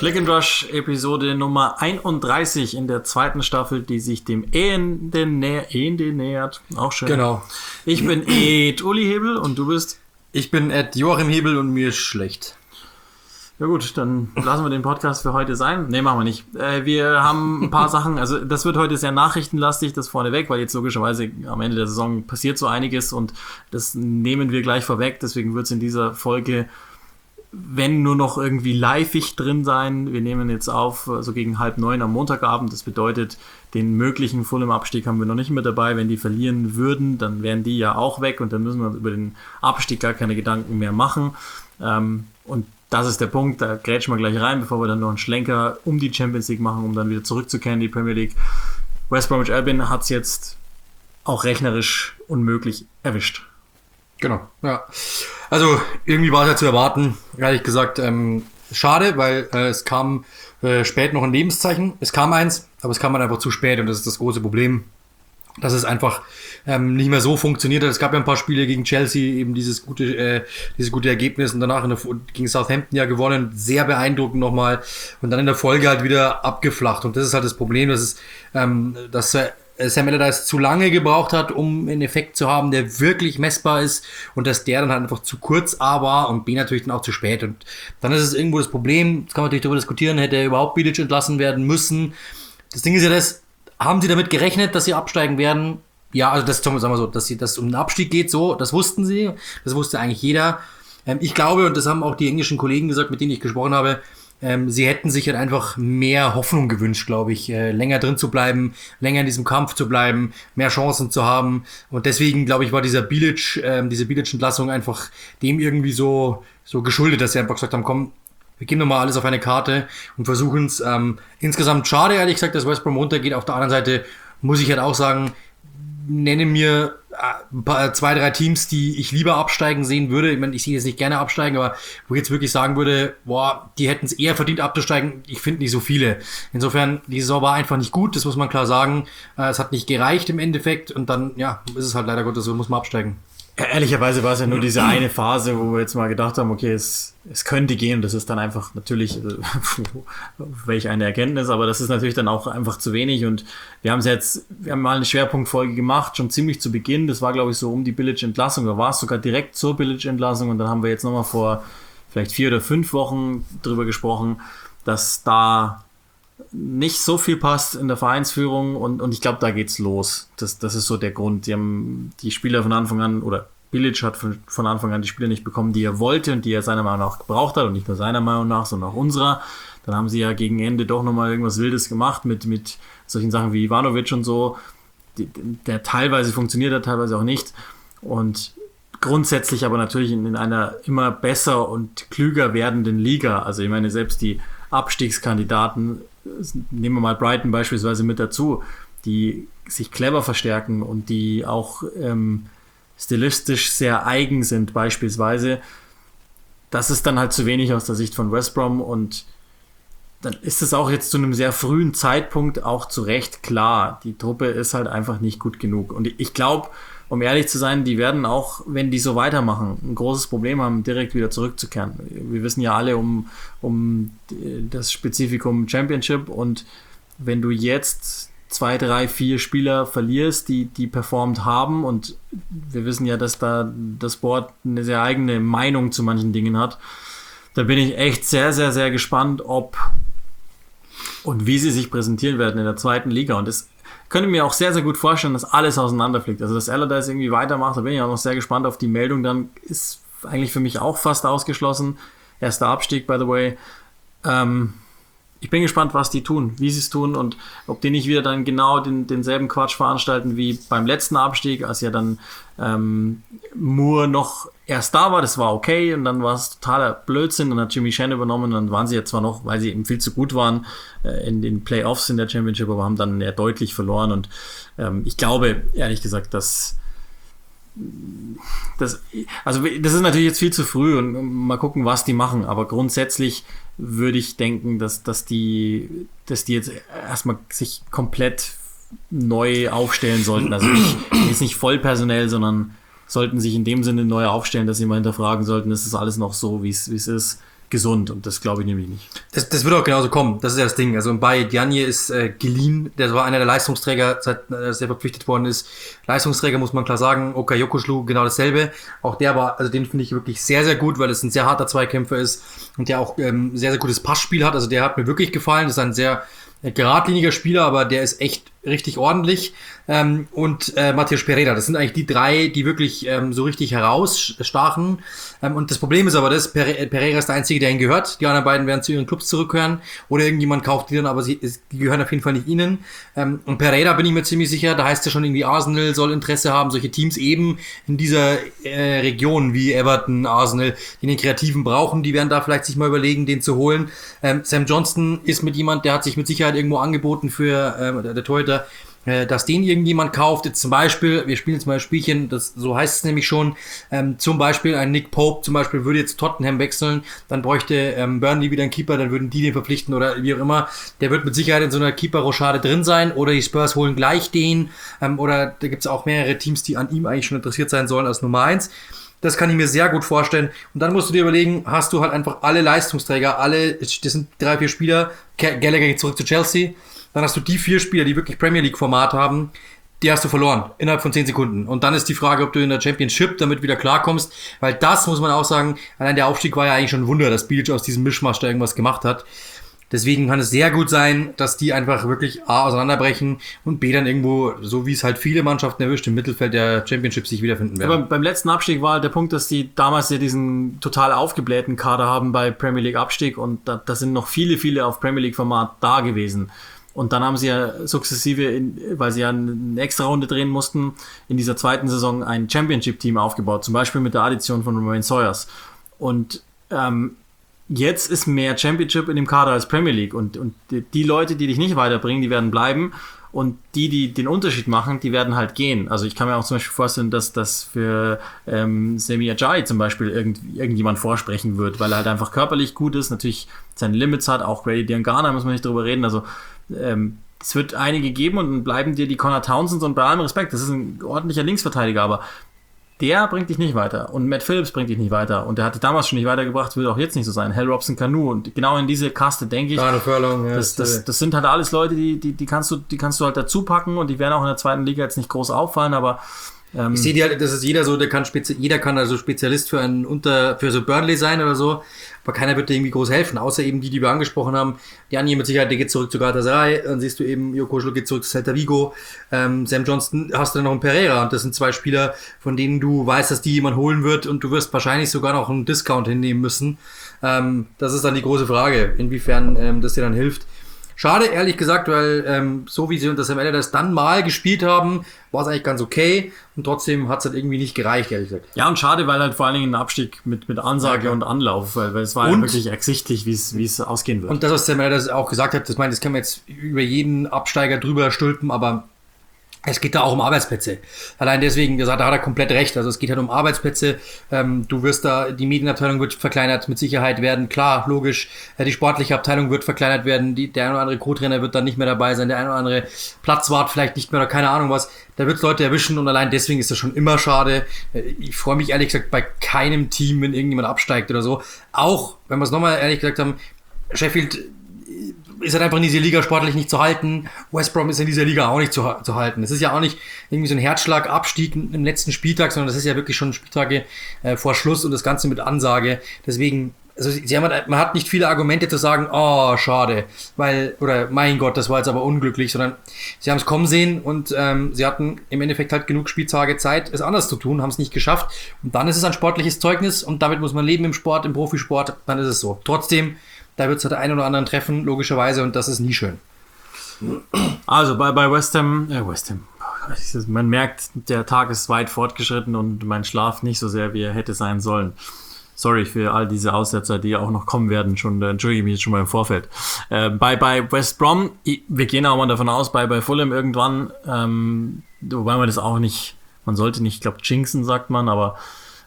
Click and Rush Episode Nummer 31 in der zweiten Staffel, die sich dem Ende nähert. Auch schön. Genau. Ich bin Ed Uli Hebel und du bist? Ich bin Ed Joachim Hebel und mir ist schlecht. Ja gut, dann lassen wir den Podcast für heute sein. Nee, machen wir nicht. Wir haben ein paar Sachen, also das wird heute sehr nachrichtenlastig, das vorneweg, weil jetzt logischerweise am Ende der Saison passiert so einiges und das nehmen wir gleich vorweg. Deswegen wird es in dieser Folge, wenn nur noch irgendwie liveig drin sein. Wir nehmen jetzt auf, so gegen 8:30 am Montagabend. Das bedeutet, den möglichen Fulham-Abstieg haben wir noch nicht mit dabei. Wenn die verlieren würden, dann wären die ja auch weg und dann müssen wir über den Abstieg gar keine Gedanken mehr machen. Und das ist der Punkt, da grätschen wir gleich rein, bevor wir dann noch einen Schlenker um die Champions League machen, um dann wieder zurückzukehren in die Premier League. West Bromwich Albion hat es jetzt auch rechnerisch unmöglich erwischt. Genau, ja. Also irgendwie war es ja zu erwarten, ehrlich gesagt, schade, weil es kam spät noch ein Lebenszeichen. Es kam eins, aber es kam halt einfach zu spät und das ist das große Problem, dass es einfach nicht mehr so funktioniert hat. Es gab ja ein paar Spiele gegen Chelsea, eben dieses gute Ergebnis und danach gegen Southampton ja gewonnen, sehr beeindruckend nochmal und dann in der Folge halt wieder abgeflacht und das ist halt das Problem, dass Sam Allardyce zu lange gebraucht hat, um einen Effekt zu haben, der wirklich messbar ist und dass der dann halt einfach zu kurz A war und B natürlich dann auch zu spät und dann ist es irgendwo das Problem, jetzt kann man natürlich darüber diskutieren, hätte er überhaupt Bilic entlassen werden müssen. Das Ding ist ja haben sie damit gerechnet, dass sie absteigen werden? Ja, also das, sagen wir so, dass es um den Abstieg geht, so, das wussten sie, das wusste eigentlich jeder. Ich glaube, und das haben auch die englischen Kollegen gesagt, mit denen ich gesprochen habe, sie hätten sich halt einfach mehr Hoffnung gewünscht, glaube ich, länger drin zu bleiben, länger in diesem Kampf zu bleiben, mehr Chancen zu haben. Und deswegen, glaube ich, war diese Bilic-Entlassung einfach dem irgendwie so geschuldet, dass sie einfach gesagt haben, komm, wir geben nochmal alles auf eine Karte und versuchen es. Insgesamt schade, ehrlich gesagt, dass West Brom runtergeht. Auf der anderen Seite muss ich halt auch sagen, nenne mir 2, 3 Teams, die ich lieber absteigen sehen würde. Ich meine, ich sehe jetzt nicht gerne absteigen, aber wo ich jetzt wirklich sagen würde, boah, die hätten es eher verdient abzusteigen. Ich finde nicht so viele. Insofern, die Saison war einfach nicht gut, das muss man klar sagen. Es hat nicht gereicht im Endeffekt und dann, ja, ist es halt leider Gottes so, muss man absteigen. Ehrlicherweise war es ja nur diese eine Phase, wo wir jetzt mal gedacht haben, okay, es könnte gehen. Das ist dann einfach natürlich, welch eine Erkenntnis, aber das ist natürlich dann auch einfach zu wenig. Und wir haben mal eine Schwerpunktfolge gemacht, schon ziemlich zu Beginn. Das war, glaube ich, so um die Bilic-Entlassung. Da war es sogar direkt zur Bilic-Entlassung. Und dann haben wir jetzt nochmal vor vielleicht 4 oder 5 Wochen drüber gesprochen, dass da nicht so viel passt in der Vereinsführung und ich glaube, da geht's los. Das ist so der Grund. Die haben die Spieler von Anfang an, oder Bilic hat von Anfang an die Spieler nicht bekommen, die er wollte und die er seiner Meinung nach gebraucht hat und nicht nur seiner Meinung nach, sondern auch unserer. Dann haben sie ja gegen Ende doch nochmal irgendwas Wildes gemacht mit solchen Sachen wie Ivanovic und so, der teilweise funktioniert hat, teilweise auch nicht. Und grundsätzlich aber natürlich in einer immer besser und klüger werdenden Liga. Also ich meine, selbst die Abstiegskandidaten, nehmen wir mal Brighton beispielsweise mit dazu, die sich clever verstärken und die auch stilistisch sehr eigen sind beispielsweise. Das ist dann halt zu wenig aus der Sicht von West Brom und dann ist es auch jetzt zu einem sehr frühen Zeitpunkt auch zu Recht klar, die Truppe ist halt einfach nicht gut genug. Und ich glaube, um ehrlich zu sein, die werden auch, wenn die so weitermachen, ein großes Problem haben, direkt wieder zurückzukehren. Wir wissen ja alle um das Spezifikum Championship und wenn du jetzt 2, 3, 4 Spieler verlierst, die performt haben und wir wissen ja, dass da das Board eine sehr eigene Meinung zu manchen Dingen hat, da bin ich echt sehr, sehr, sehr gespannt, ob und wie sie sich präsentieren werden in der zweiten Liga und es könnte mir auch sehr, sehr gut vorstellen, dass alles auseinanderfliegt. Also, dass Allardyce irgendwie weitermacht, da bin ich auch noch sehr gespannt auf die Meldung. Dann ist eigentlich für mich auch fast ausgeschlossen. Erster Abstieg, by the way. Ich bin gespannt, was die tun, wie sie es tun und ob die nicht wieder dann genau denselben Quatsch veranstalten wie beim letzten Abstieg, als ja dann Moore noch erst da war, das war okay und dann war es totaler Blödsinn, dann hat Jimmy Shen übernommen und dann waren sie ja zwar noch, weil sie eben viel zu gut waren in den Playoffs in der Championship, aber haben dann eher deutlich verloren und ich glaube, ehrlich gesagt, das ist natürlich jetzt viel zu früh und mal gucken, was die machen, aber grundsätzlich würde ich denken, dass die jetzt erstmal sich komplett neu aufstellen sollten, also nicht vollpersonell, sondern sollten sich in dem Sinne neu aufstellen, dass sie mal hinterfragen sollten, ist das alles noch so, wie es ist. gesund und das glaube ich nämlich nicht. Das wird auch genauso kommen, das ist ja das Ding. Also bei Diagne ist geliehen, der war einer der Leistungsträger, seit er verpflichtet worden ist. Leistungsträger muss man klar sagen, Okay Yokuschlu genau dasselbe. Auch der war, also den finde ich wirklich sehr, sehr gut, weil es ein sehr harter Zweikämpfer ist und der auch sehr, sehr gutes Passspiel hat. Also der hat mir wirklich gefallen, das ist ein sehr geradliniger Spieler, aber der ist echt richtig ordentlich. Und Matheus Pereira, das sind eigentlich die drei, die wirklich so richtig herausstachen. Und das Problem ist aber, Pereira ist der Einzige, der ihnen gehört. Die anderen beiden werden zu ihren Clubs zurückkehren oder irgendjemand kauft die dann, aber die gehören auf jeden Fall nicht ihnen. Und Pereira bin ich mir ziemlich sicher, da heißt ja schon irgendwie, Arsenal soll Interesse haben, solche Teams eben in dieser Region wie Everton, Arsenal, die den Kreativen brauchen, die werden da vielleicht sich mal überlegen, den zu holen. Sam Johnston ist mit jemand, der hat sich mit Sicherheit irgendwo angeboten für der Torhüter, dass den irgendjemand kauft. Jetzt zum Beispiel, wir spielen jetzt mal ein Spielchen, so heißt es nämlich schon, zum Beispiel ein Nick Pope zum Beispiel würde jetzt Tottenham wechseln, dann bräuchte Burnley wieder einen Keeper, dann würden die den verpflichten oder wie auch immer. Der wird mit Sicherheit in so einer Keeper-Rochade drin sein oder die Spurs holen gleich den oder da gibt es auch mehrere Teams, die an ihm eigentlich schon interessiert sein sollen als Nummer 1. Das kann ich mir sehr gut vorstellen. Und dann musst du dir überlegen, hast du halt einfach alle Leistungsträger, das sind 3-4 Spieler, Gallagher geht zurück zu Chelsea, dann hast du die 4 Spieler, die wirklich Premier League Format haben, die hast du verloren, innerhalb von 10 Sekunden. Und dann ist die Frage, ob du in der Championship damit wieder klarkommst, weil das, muss man auch sagen, allein der Aufstieg war ja eigentlich schon ein Wunder, dass Bilic aus diesem Mischmasch da irgendwas gemacht hat. Deswegen kann es sehr gut sein, dass die einfach wirklich A, auseinanderbrechen und B, dann irgendwo, so wie es halt viele Mannschaften erwischt, im Mittelfeld der Championship sich wiederfinden werden. Aber beim letzten Abstieg war halt der Punkt, dass die damals ja diesen total aufgeblähten Kader haben bei Premier League Abstieg und da sind noch viele auf Premier League Format da gewesen. Und dann haben sie ja sukzessive, weil sie ja eine extra Runde drehen mussten, in dieser zweiten Saison ein Championship-Team aufgebaut, zum Beispiel mit der Addition von Romain Sawyers. Und jetzt ist mehr Championship in dem Kader als Premier League und die Leute, die dich nicht weiterbringen, die werden bleiben und die den Unterschied machen, die werden halt gehen. Also ich kann mir auch zum Beispiel vorstellen, dass das für Semi Ajayi zum Beispiel irgendjemand vorsprechen wird, weil er halt einfach körperlich gut ist, natürlich seine Limits hat, auch Grady Diangana, muss man nicht drüber reden, also es wird einige geben und dann bleiben dir die Connor Townsends und bei allem Respekt, das ist ein ordentlicher Linksverteidiger, aber der bringt dich nicht weiter und Matt Phillips bringt dich nicht weiter und der hat dich damals schon nicht weitergebracht, wird auch jetzt nicht so sein. Hal Robson-Kanu und genau in diese Kaste denke ich, das sind halt alles Leute, die kannst du halt dazu packen und die werden auch in der zweiten Liga jetzt nicht groß auffallen, aber ich sehe die halt, das ist jeder so, jeder kann also Spezialist für so Burnley sein oder so, aber keiner wird dir irgendwie groß helfen, außer eben die wir angesprochen haben. Janni mit Sicherheit, der geht zurück zu Galatasaray, dann siehst du eben, Yokuschlu geht zurück zu Celta Vigo, Sam Johnston, hast du dann noch einen Pereira und das sind 2 Spieler, von denen du weißt, dass die jemand holen wird und du wirst wahrscheinlich sogar noch einen Discount hinnehmen müssen. Das ist dann die große Frage, inwiefern das dir dann hilft. Schade, ehrlich gesagt, weil so wie sie unter Sam Allardyce dann mal gespielt haben, war es eigentlich ganz okay und trotzdem hat es halt irgendwie nicht gereicht, ehrlich gesagt. Ja, und schade, weil halt vor allen Dingen ein Abstieg mit Ansage und Anlauf, weil es war ja wirklich ersichtlich, wie es ausgehen wird. Und das, was Sam Allardyce auch gesagt hat, das können wir jetzt über jeden Absteiger drüber stülpen, aber es geht da auch um Arbeitsplätze. Allein deswegen, da hat er komplett recht. Also es geht halt um Arbeitsplätze. Du wirst da, die Medienabteilung wird verkleinert, mit Sicherheit werden. Klar, logisch. Die sportliche Abteilung wird verkleinert werden. Der ein oder andere Co-Trainer wird dann nicht mehr dabei sein. Der ein oder andere Platzwart vielleicht nicht mehr oder keine Ahnung was. Da wird es Leute erwischen und allein deswegen ist das schon immer schade. Ich freue mich ehrlich gesagt bei keinem Team, wenn irgendjemand absteigt oder so. Auch, wenn wir es nochmal ehrlich gesagt haben, Sheffield ist halt einfach in dieser Liga sportlich nicht zu halten. West Brom ist in dieser Liga auch nicht zu halten. Es ist ja auch nicht irgendwie so ein Herzschlagabstieg im letzten Spieltag, sondern das ist ja wirklich schon Spieltage vor Schluss und das Ganze mit Ansage. Deswegen, also man hat nicht viele Argumente zu sagen, oh, schade, oder mein Gott, das war jetzt aber unglücklich, sondern sie haben es kommen sehen und sie hatten im Endeffekt halt genug Spieltage Zeit, es anders zu tun, haben es nicht geschafft. Und dann ist es ein sportliches Zeugnis und damit muss man leben im Sport, im Profisport, dann ist es so. Trotzdem, da wird es halt einen oder anderen treffen, logischerweise, und das ist nie schön. Also bei West Ham, man merkt, der Tag ist weit fortgeschritten und mein Schlaf nicht so sehr, wie er hätte sein sollen. Sorry für all diese Aussetzer, die auch noch kommen werden. Entschuldige mich jetzt schon mal im Vorfeld. Bei West Brom, wir gehen auch mal davon aus, bei Fulham irgendwann, wobei man das auch nicht, man sollte nicht, ich glaube, jinxen, sagt man, aber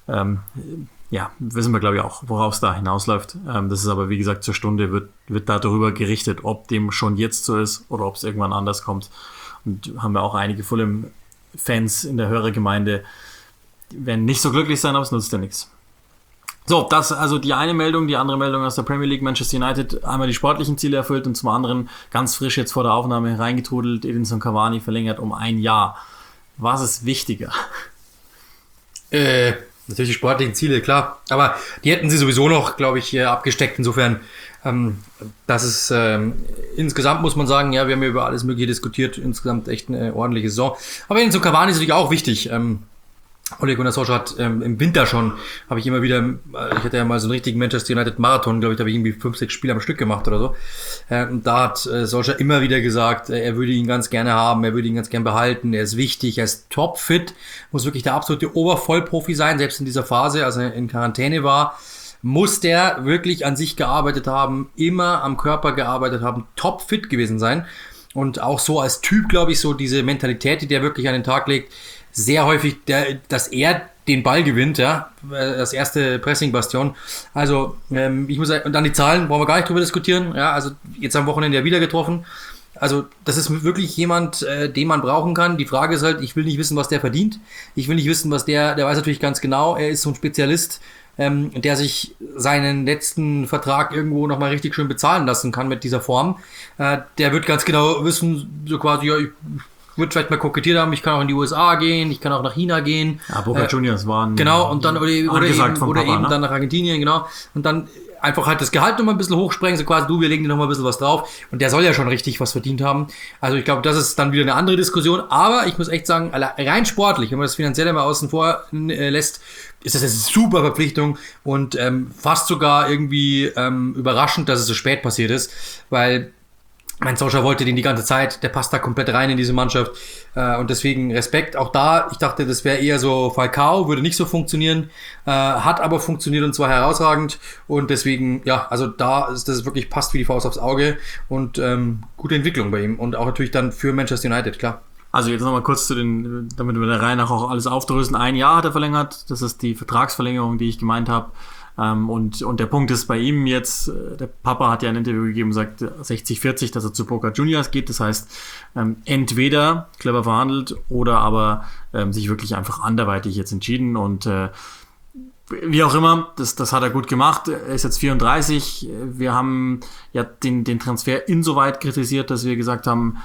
ja, wissen wir, glaube ich, auch, worauf es da hinausläuft. Das ist aber, wie gesagt, zur Stunde wird darüber gerichtet, ob dem schon jetzt so ist oder ob es irgendwann anders kommt. Und haben wir auch einige Fulham-Fans in der Hörergemeinde, die werden nicht so glücklich sein, aber es nutzt ja nichts. So, das also die eine Meldung, die andere Meldung aus der Premier League. Manchester United einmal die sportlichen Ziele erfüllt und zum anderen ganz frisch jetzt vor der Aufnahme reingetrudelt, Edinson Cavani verlängert um 1 Jahr. Was ist wichtiger? Natürlich die sportlichen Ziele, klar. Aber die hätten sie sowieso noch, glaube ich, abgesteckt. Insofern, das ist insgesamt muss man sagen, ja, wir haben ja über alles Mögliche diskutiert. Insgesamt echt eine ordentliche Saison. Aber Edinson Cavani ist natürlich auch wichtig. Ole Gunnar Solskjaer hat im Winter schon, habe ich immer wieder, ich hatte ja mal so einen richtigen Manchester United Marathon, glaube ich, da habe ich irgendwie 5, 6 Spiele am Stück gemacht oder so. Und da hat Solskjaer immer wieder gesagt, er würde ihn ganz gerne haben, er würde ihn ganz gerne behalten, er ist wichtig, er ist topfit, muss wirklich der absolute Obervollprofi sein, selbst in dieser Phase, als er in Quarantäne war, muss der wirklich an sich gearbeitet haben, immer am Körper gearbeitet haben, topfit gewesen sein. Und auch so als Typ, glaube ich, so diese Mentalität, die der wirklich an den Tag legt, sehr häufig, dass er den Ball gewinnt, ja, das erste Pressing-Bastion. Also, ich muss sagen, und dann die Zahlen, brauchen wir gar nicht drüber diskutieren, ja, also jetzt am Wochenende ja wieder getroffen. Also, das ist wirklich jemand, den man brauchen kann. Die Frage ist halt, ich will nicht wissen, was der verdient. Ich will nicht wissen, was der weiß natürlich ganz genau, er ist so ein Spezialist, der sich seinen letzten Vertrag irgendwo nochmal richtig schön bezahlen lassen kann mit dieser Form. Der wird ganz genau wissen, so quasi, ja, ich würde vielleicht mal kokettiert haben, ich kann auch in die USA gehen, ich kann auch nach China gehen. Ja, Boca Juniors waren genau, und dann oder eben Papa, dann nach Argentinien, genau. Und dann einfach halt das Gehalt nochmal ein bisschen hochsprengen, so quasi, wir legen dir nochmal ein bisschen was drauf. Und der soll ja schon richtig was verdient haben. Also ich glaube, das ist dann wieder eine andere Diskussion. Aber ich muss echt sagen, rein sportlich, wenn man das Finanzielle mal außen vor lässt, ist das eine super Verpflichtung und fast sogar irgendwie überraschend, dass es so spät passiert ist, weil mein Solskjaer wollte den die ganze Zeit, der passt da komplett rein in diese Mannschaft und deswegen Respekt. Auch da, ich dachte, das wäre eher so Falcao, würde nicht so funktionieren, hat aber funktioniert und zwar herausragend und deswegen, ja, also da ist das wirklich passt wie die Faust aufs Auge und gute Entwicklung bei ihm und auch natürlich dann für Manchester United, klar. Also jetzt nochmal kurz damit wir der Reihe nach auch alles aufdröseln. 1 Jahr hat er verlängert, das ist die Vertragsverlängerung, die ich gemeint habe. Und der Punkt ist bei ihm jetzt, der Papa hat ja ein Interview gegeben, sagt 60-40, dass er zu Boca Juniors geht. Das heißt, entweder clever verhandelt oder aber sich wirklich einfach anderweitig jetzt entschieden. Und wie auch immer, das hat er gut gemacht. Er ist jetzt 34. Wir haben ja den Transfer insoweit kritisiert, dass wir gesagt haben,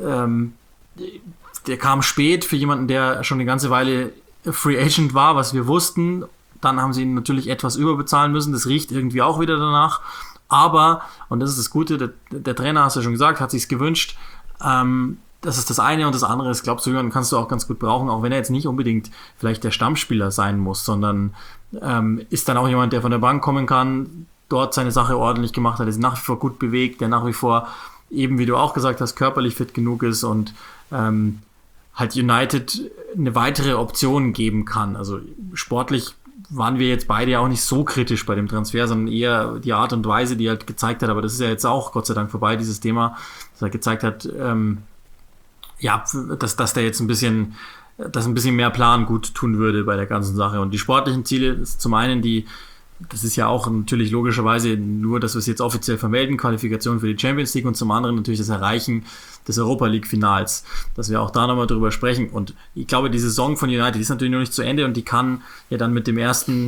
der kam spät für jemanden, der schon eine ganze Weile Free Agent war, was wir wussten. Dann haben sie ihn natürlich etwas überbezahlen müssen. Das riecht irgendwie auch wieder danach. Aber, und das ist das Gute, der Trainer, hast du ja schon gesagt, hat sich's gewünscht. Das ist das eine und das andere ist, glaubst du, jemanden kannst du auch ganz gut brauchen, auch wenn er jetzt nicht unbedingt vielleicht der Stammspieler sein muss, sondern ist dann auch jemand, der von der Bank kommen kann, dort seine Sache ordentlich gemacht hat, ist nach wie vor gut bewegt, der nach wie vor eben, wie du auch gesagt hast, körperlich fit genug ist und halt United eine weitere Option geben kann. Also sportlich waren wir jetzt beide ja auch nicht so kritisch bei dem Transfer, sondern eher die Art und Weise, die er halt gezeigt hat, aber das ist ja jetzt auch Gott sei Dank vorbei, dieses Thema, dass er gezeigt hat, ja, dass der jetzt ein bisschen mehr Plan gut tun würde bei der ganzen Sache. Und die sportlichen Ziele ist zum einen das ist ja auch natürlich logischerweise nur, dass wir es jetzt offiziell vermelden, Qualifikation für die Champions League und zum anderen natürlich das Erreichen des Europa League Finals, dass wir auch da nochmal drüber sprechen. Und ich glaube, die Saison von United ist natürlich noch nicht zu Ende und die kann ja dann mit der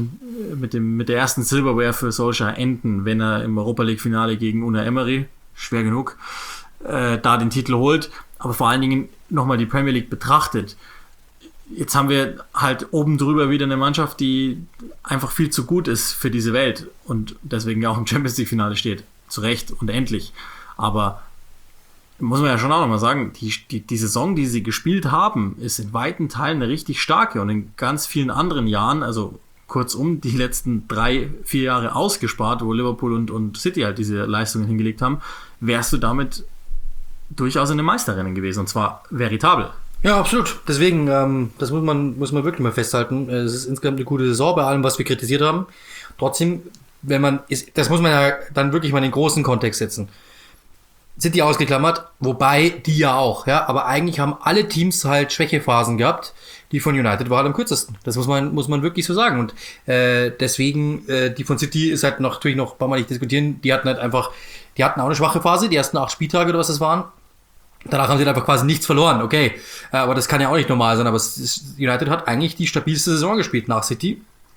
ersten Silverware für Solskjaer enden, wenn er im Europa League Finale gegen Unai Emery, schwer genug, da den Titel holt. Aber vor allen Dingen nochmal die Premier League betrachtet. Jetzt haben wir halt oben drüber wieder eine Mannschaft, die einfach viel zu gut ist für diese Welt und deswegen ja auch im Champions League Finale steht. Zu Recht und endlich. Aber muss man ja schon auch nochmal sagen, die Saison, die sie gespielt haben, ist in weiten Teilen eine richtig starke und in ganz vielen anderen Jahren, also kurzum die letzten 3-4 Jahre ausgespart, wo Liverpool und City halt diese Leistungen hingelegt haben, wärst du damit durchaus in einem Meisterrennen gewesen und zwar veritabel. Ja, absolut. Deswegen, das muss man wirklich mal festhalten. Es ist insgesamt eine gute Saison bei allem, was wir kritisiert haben. Trotzdem, das muss man ja dann wirklich mal in den großen Kontext setzen. City ausgeklammert, wobei die ja auch, ja, aber eigentlich haben alle Teams halt Schwächephasen gehabt. Die von United war halt am kürzesten. Das muss man wirklich so sagen. Und deswegen, die von City ist halt natürlich noch ein paar Mal nicht diskutieren. Die hatten auch eine schwache Phase, die ersten 8 Spieltage oder was das waren. Danach haben sie einfach quasi nichts verloren, okay. Aber das kann ja auch nicht normal sein. Aber United hat eigentlich die stabilste Saison gespielt nach City.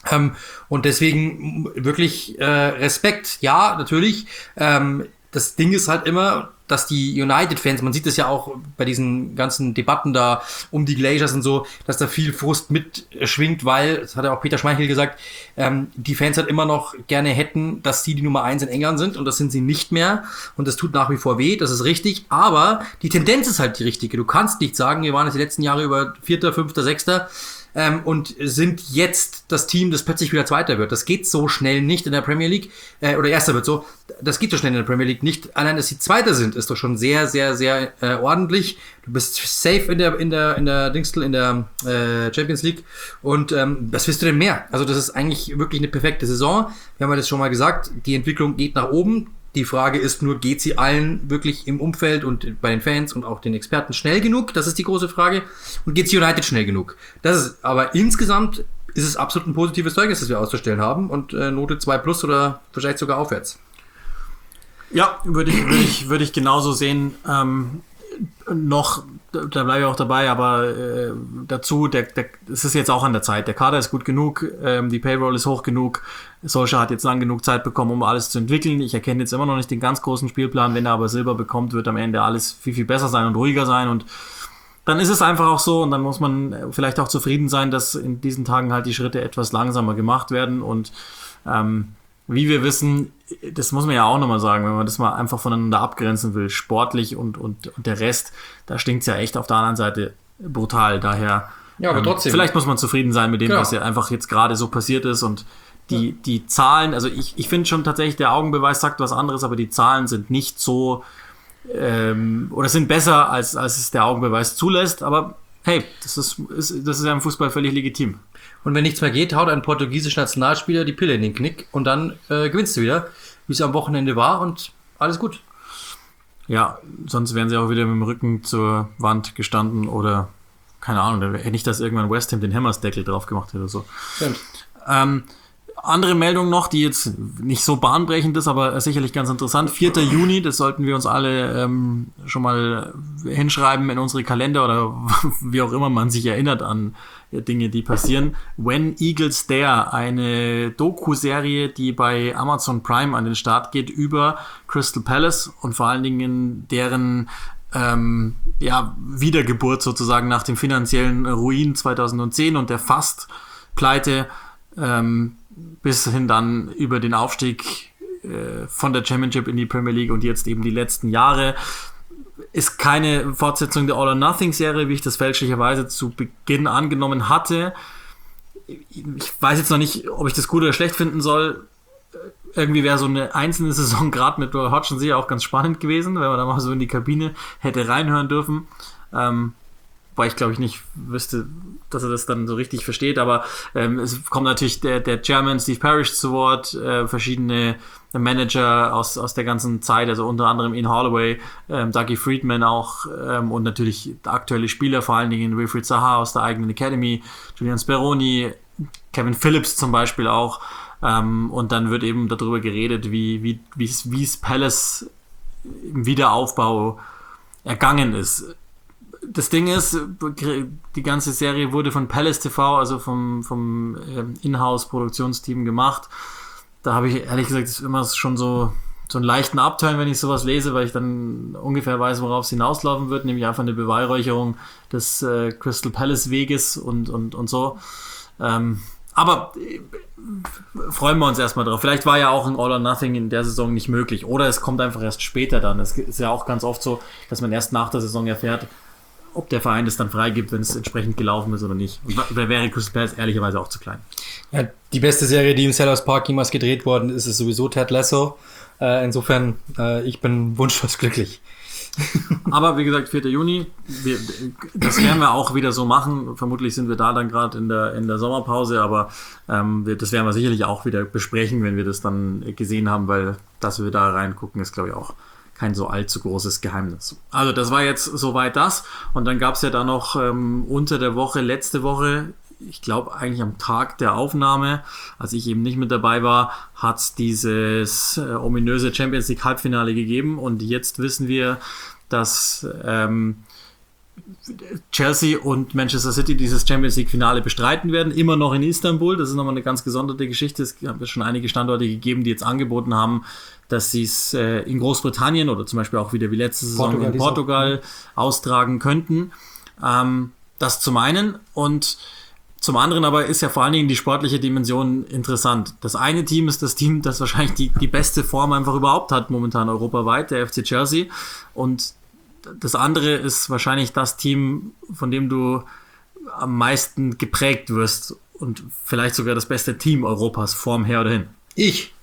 Und deswegen wirklich Respekt, ja, natürlich. Das Ding ist halt immer, dass die United-Fans, man sieht es ja auch bei diesen ganzen Debatten da um die Glazers und so, dass da viel Frust mitschwingt, weil, das hat ja auch Peter Schmeichel gesagt, die Fans halt immer noch gerne hätten, dass sie die Nummer 1 in England sind und das sind sie nicht mehr und das tut nach wie vor weh, das ist richtig, aber die Tendenz ist halt die richtige. Du kannst nicht sagen, wir waren jetzt die letzten Jahre über 4., 5., 6., und sind jetzt das Team, das plötzlich wieder Zweiter wird. Das geht so schnell nicht in der Premier League, oder Erster wird so, das geht so schnell in der Premier League nicht. Allein, dass sie Zweiter sind, ist doch schon sehr, sehr, sehr ordentlich. Du bist safe in der Champions League und was willst du denn mehr? Also das ist eigentlich wirklich eine perfekte Saison. Wir haben ja das schon mal gesagt, die Entwicklung geht nach oben. Die Frage ist nur, geht sie allen wirklich im Umfeld und bei den Fans und auch den Experten schnell genug? Das ist die große Frage. Und geht sie United schnell genug? Das ist, aber insgesamt ist es absolut ein positives Zeugnis, das wir auszustellen haben und Note 2+ oder vielleicht sogar aufwärts. Ja, würde ich genauso sehen. Noch, da bleibe ich auch dabei, aber dazu, es ist jetzt auch an der Zeit. Der Kader ist gut genug, die Payroll ist hoch genug. Solskjaer hat jetzt lang genug Zeit bekommen, um alles zu entwickeln. Ich erkenne jetzt immer noch nicht den ganz großen Spielplan. Wenn er aber Silber bekommt, wird am Ende alles viel, viel besser sein und ruhiger sein. Und dann ist es einfach auch so und dann muss man vielleicht auch zufrieden sein, dass in diesen Tagen halt die Schritte etwas langsamer gemacht werden. Und wie wir wissen, das muss man ja auch nochmal sagen, wenn man das mal einfach voneinander abgrenzen will, sportlich und der Rest, da stinkt es ja echt auf der anderen Seite brutal. Daher, ja, aber trotzdem. Vielleicht muss man zufrieden sein mit dem, was ja einfach jetzt gerade so passiert ist und die Zahlen, also ich finde schon tatsächlich, der Augenbeweis sagt was anderes, aber die Zahlen sind nicht so oder sind besser, als es der Augenbeweis zulässt, aber hey, das ist ja im Fußball völlig legitim. Und wenn nichts mehr geht, haut ein portugiesischer Nationalspieler die Pille in den Knick und dann gewinnst du wieder, wie es am Wochenende war und alles gut. Ja, sonst wären sie auch wieder mit dem Rücken zur Wand gestanden oder, keine Ahnung, nicht, dass irgendwann West Ham den Hammersdeckel drauf gemacht hätte oder so. Stimmt. Andere Meldung noch, die jetzt nicht so bahnbrechend ist, aber sicherlich ganz interessant. 4. Juni, das sollten wir uns alle schon mal hinschreiben in unsere Kalender oder wie auch immer man sich erinnert an Dinge, die passieren. When Eagles Dare, eine Doku-Serie, die bei Amazon Prime an den Start geht über Crystal Palace und vor allen Dingen deren Wiedergeburt sozusagen nach dem finanziellen Ruin 2010 und der Fast-Pleite bis hin dann über den Aufstieg von der Championship in die Premier League und jetzt eben die letzten Jahre. Ist keine Fortsetzung der All-or-Nothing-Serie, wie ich das fälschlicherweise zu Beginn angenommen hatte. Ich weiß jetzt noch nicht, ob ich das gut oder schlecht finden soll. Irgendwie wäre so eine einzelne Saison gerade mit Roy Hodgson sicher auch ganz spannend gewesen, wenn man da mal so in die Kabine hätte reinhören dürfen. Weil ich glaube ich nicht wüsste, dass er das dann so richtig versteht, aber es kommt natürlich der Chairman Steve Parish zu Wort, verschiedene Manager aus der ganzen Zeit, also unter anderem Ian Holloway, Dougie Freedman auch und natürlich aktuelle Spieler, vor allen Dingen Wilfried Zaha aus der eigenen Academy, Julian Speroni, Kevin Phillips zum Beispiel auch und dann wird eben darüber geredet, wie es Palace im Wiederaufbau ergangen ist. Das Ding ist, die ganze Serie wurde von Palace TV, also vom Inhouse-Produktionsteam gemacht. Da habe ich ehrlich gesagt immer schon so einen leichten Upturn, wenn ich sowas lese, weil ich dann ungefähr weiß, worauf es hinauslaufen wird, nämlich einfach eine Beweihräucherung des Crystal Palace Weges und so. Aber freuen wir uns erstmal drauf. Vielleicht war ja auch ein All or Nothing in der Saison nicht möglich oder es kommt einfach erst später dann. Es ist ja auch ganz oft so, dass man erst nach der Saison erfährt, ob der Verein das dann freigibt, wenn es entsprechend gelaufen ist oder nicht. Und da wäre Crystal Palace ehrlicherweise auch zu klein. Ja, die beste Serie, die im Sellers Park jemals gedreht worden ist, ist sowieso Ted Lasso. Insofern, ich bin wunschlos glücklich. Aber wie gesagt, 4. Juni, das werden wir auch wieder so machen. Vermutlich sind wir da dann gerade in der Sommerpause, aber das werden wir sicherlich auch wieder besprechen, wenn wir das dann gesehen haben, weil dass wir da reingucken, ist glaube ich auch kein so allzu großes Geheimnis. Also das war jetzt soweit das. Und dann gab es ja da noch unter der Woche, letzte Woche, ich glaube eigentlich am Tag der Aufnahme, als ich eben nicht mit dabei war, hat es dieses ominöse Champions League Halbfinale gegeben. Und jetzt wissen wir, dass Chelsea und Manchester City dieses Champions League Finale bestreiten werden, immer noch in Istanbul. Das ist nochmal eine ganz gesonderte Geschichte. Es gab ja schon einige Standorte gegeben, die jetzt angeboten haben, dass sie es in Großbritannien oder zum Beispiel auch wieder wie letzte Saison in Portugal austragen könnten. Das zum einen, und zum anderen aber ist ja vor allen Dingen die sportliche Dimension interessant. Das eine Team ist das Team, das wahrscheinlich die beste Form einfach überhaupt hat momentan europaweit, der FC Chelsea, und das andere ist wahrscheinlich das Team, von dem du am meisten geprägt wirst und vielleicht sogar das beste Team Europas vorm her oder hin. Ich.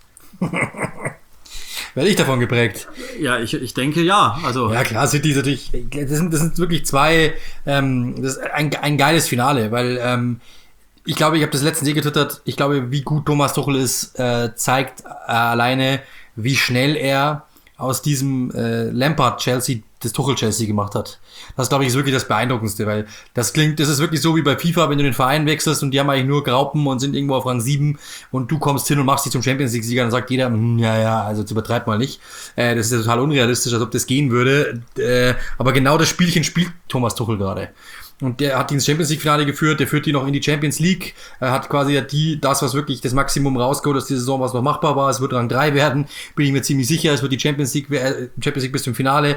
Werde ich davon geprägt? Ja, ich denke ja. Also ja, klar, City ist natürlich, das sind wirklich zwei, das ist ein geiles Finale, weil ich glaube, ich habe das letztens getwittert, ich glaube, wie gut Thomas Tuchel ist, zeigt alleine, wie schnell er aus diesem Lampard-Chelsea das Tuchel-Chelsea gemacht hat. Das, glaube ich, ist wirklich das Beeindruckendste, weil das ist wirklich so wie bei FIFA, wenn du den Verein wechselst und die haben eigentlich nur Graupen und sind irgendwo auf Rang 7 und du kommst hin und machst dich zum Champions-League-Sieger, dann sagt jeder, ja, also jetzt übertreib mal nicht. Das ist ja total unrealistisch, als ob das gehen würde. Aber genau das Spielchen spielt Thomas Tuchel gerade. Und der hat die ins Champions-League-Finale geführt, der führt die noch in die Champions League, hat quasi das, was wirklich das Maximum rausgeholt aus dieser Saison, was noch machbar war. Es wird Rang 3 werden, bin ich mir ziemlich sicher. Es wird die Champions League bis zum Finale.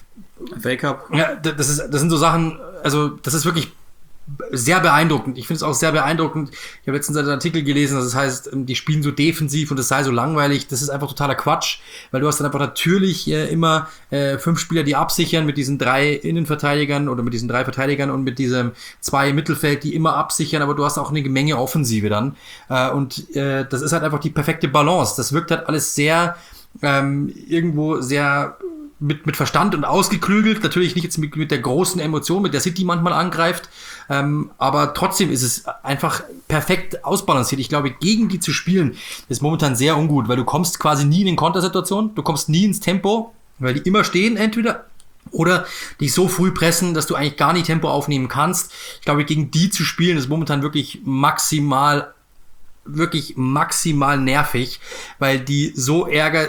FA Cup. Ja, das sind so Sachen, also das ist wirklich sehr beeindruckend. Ich finde es auch sehr beeindruckend. Ich habe letztens einen Artikel gelesen, das heißt, die spielen so defensiv und es sei so langweilig. Das ist einfach totaler Quatsch, weil du hast dann einfach natürlich immer 5 Spieler, die absichern mit diesen 3 Innenverteidigern oder mit diesen 3 Verteidigern und mit diesem 2 im Mittelfeld, die immer absichern, aber du hast auch eine Menge Offensive dann. Und das ist halt einfach die perfekte Balance. Das wirkt halt alles sehr irgendwo sehr mit Verstand und ausgeklügelt, natürlich nicht jetzt mit der großen Emotion, mit der City manchmal angreift, aber trotzdem ist es einfach perfekt ausbalanciert. Ich glaube, gegen die zu spielen ist momentan sehr ungut, weil du kommst quasi nie in den Kontersituationen, du kommst nie ins Tempo, weil die immer stehen entweder oder dich so früh pressen, dass du eigentlich gar nicht Tempo aufnehmen kannst. Ich glaube, gegen die zu spielen ist momentan wirklich maximal nervig, weil die so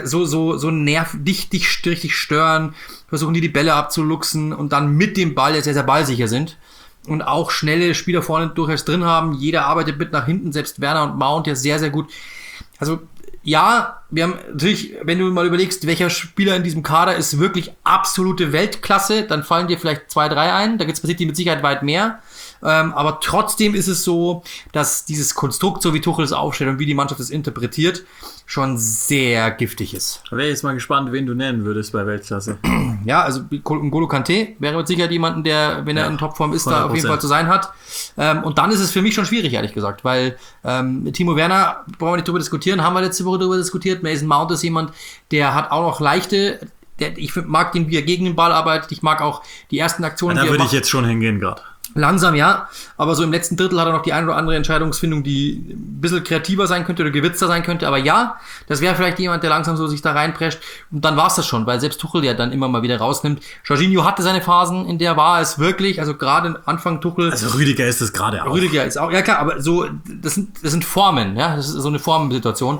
dich richtig stören, versuchen die Bälle abzuluxen und dann mit dem Ball sehr, sehr ballsicher sind und auch schnelle Spieler vorne durchaus drin haben. Jeder arbeitet mit nach hinten, selbst Werner und Mount ja sehr, sehr gut. Also ja, wir haben natürlich, wenn du mal überlegst, welcher Spieler in diesem Kader ist wirklich absolute Weltklasse, dann fallen dir vielleicht 2, 3 ein, da passiert die mit Sicherheit weit mehr. Aber trotzdem ist es so, dass dieses Konstrukt, so wie Tuchel es aufstellt und wie die Mannschaft es interpretiert, schon sehr giftig ist. Da wäre jetzt mal gespannt, wen du nennen würdest bei Weltklasse. Ja, also N'Golo Kanté wäre mit Sicherheit jemand, der, wenn er in Topform ist, 100%. Da auf jeden Fall zu sein hat. Und dann ist es für mich schon schwierig, ehrlich gesagt, weil Timo Werner, brauchen wir nicht drüber diskutieren, haben wir letzte Woche drüber diskutiert. Mason Mount ist jemand, der hat auch noch ich mag den, wie er gegen den Ball arbeitet, ich mag auch die ersten Aktionen, da würde ich jetzt schon hingehen gerade. Langsam, ja, aber so im letzten Drittel hat er noch die ein oder andere Entscheidungsfindung, die ein bisschen kreativer sein könnte oder gewitzter sein könnte, aber ja, das wäre vielleicht jemand, der langsam so sich da reinprescht und dann war es das schon, weil selbst Tuchel ja dann immer mal wieder rausnimmt. Jorginho hatte seine Phasen, in der war es wirklich, also gerade Anfang Tuchel. Also Rüdiger ist es gerade auch. Rüdiger ist auch, ja klar, aber so, das sind Formen, ja, das ist so eine Formensituation.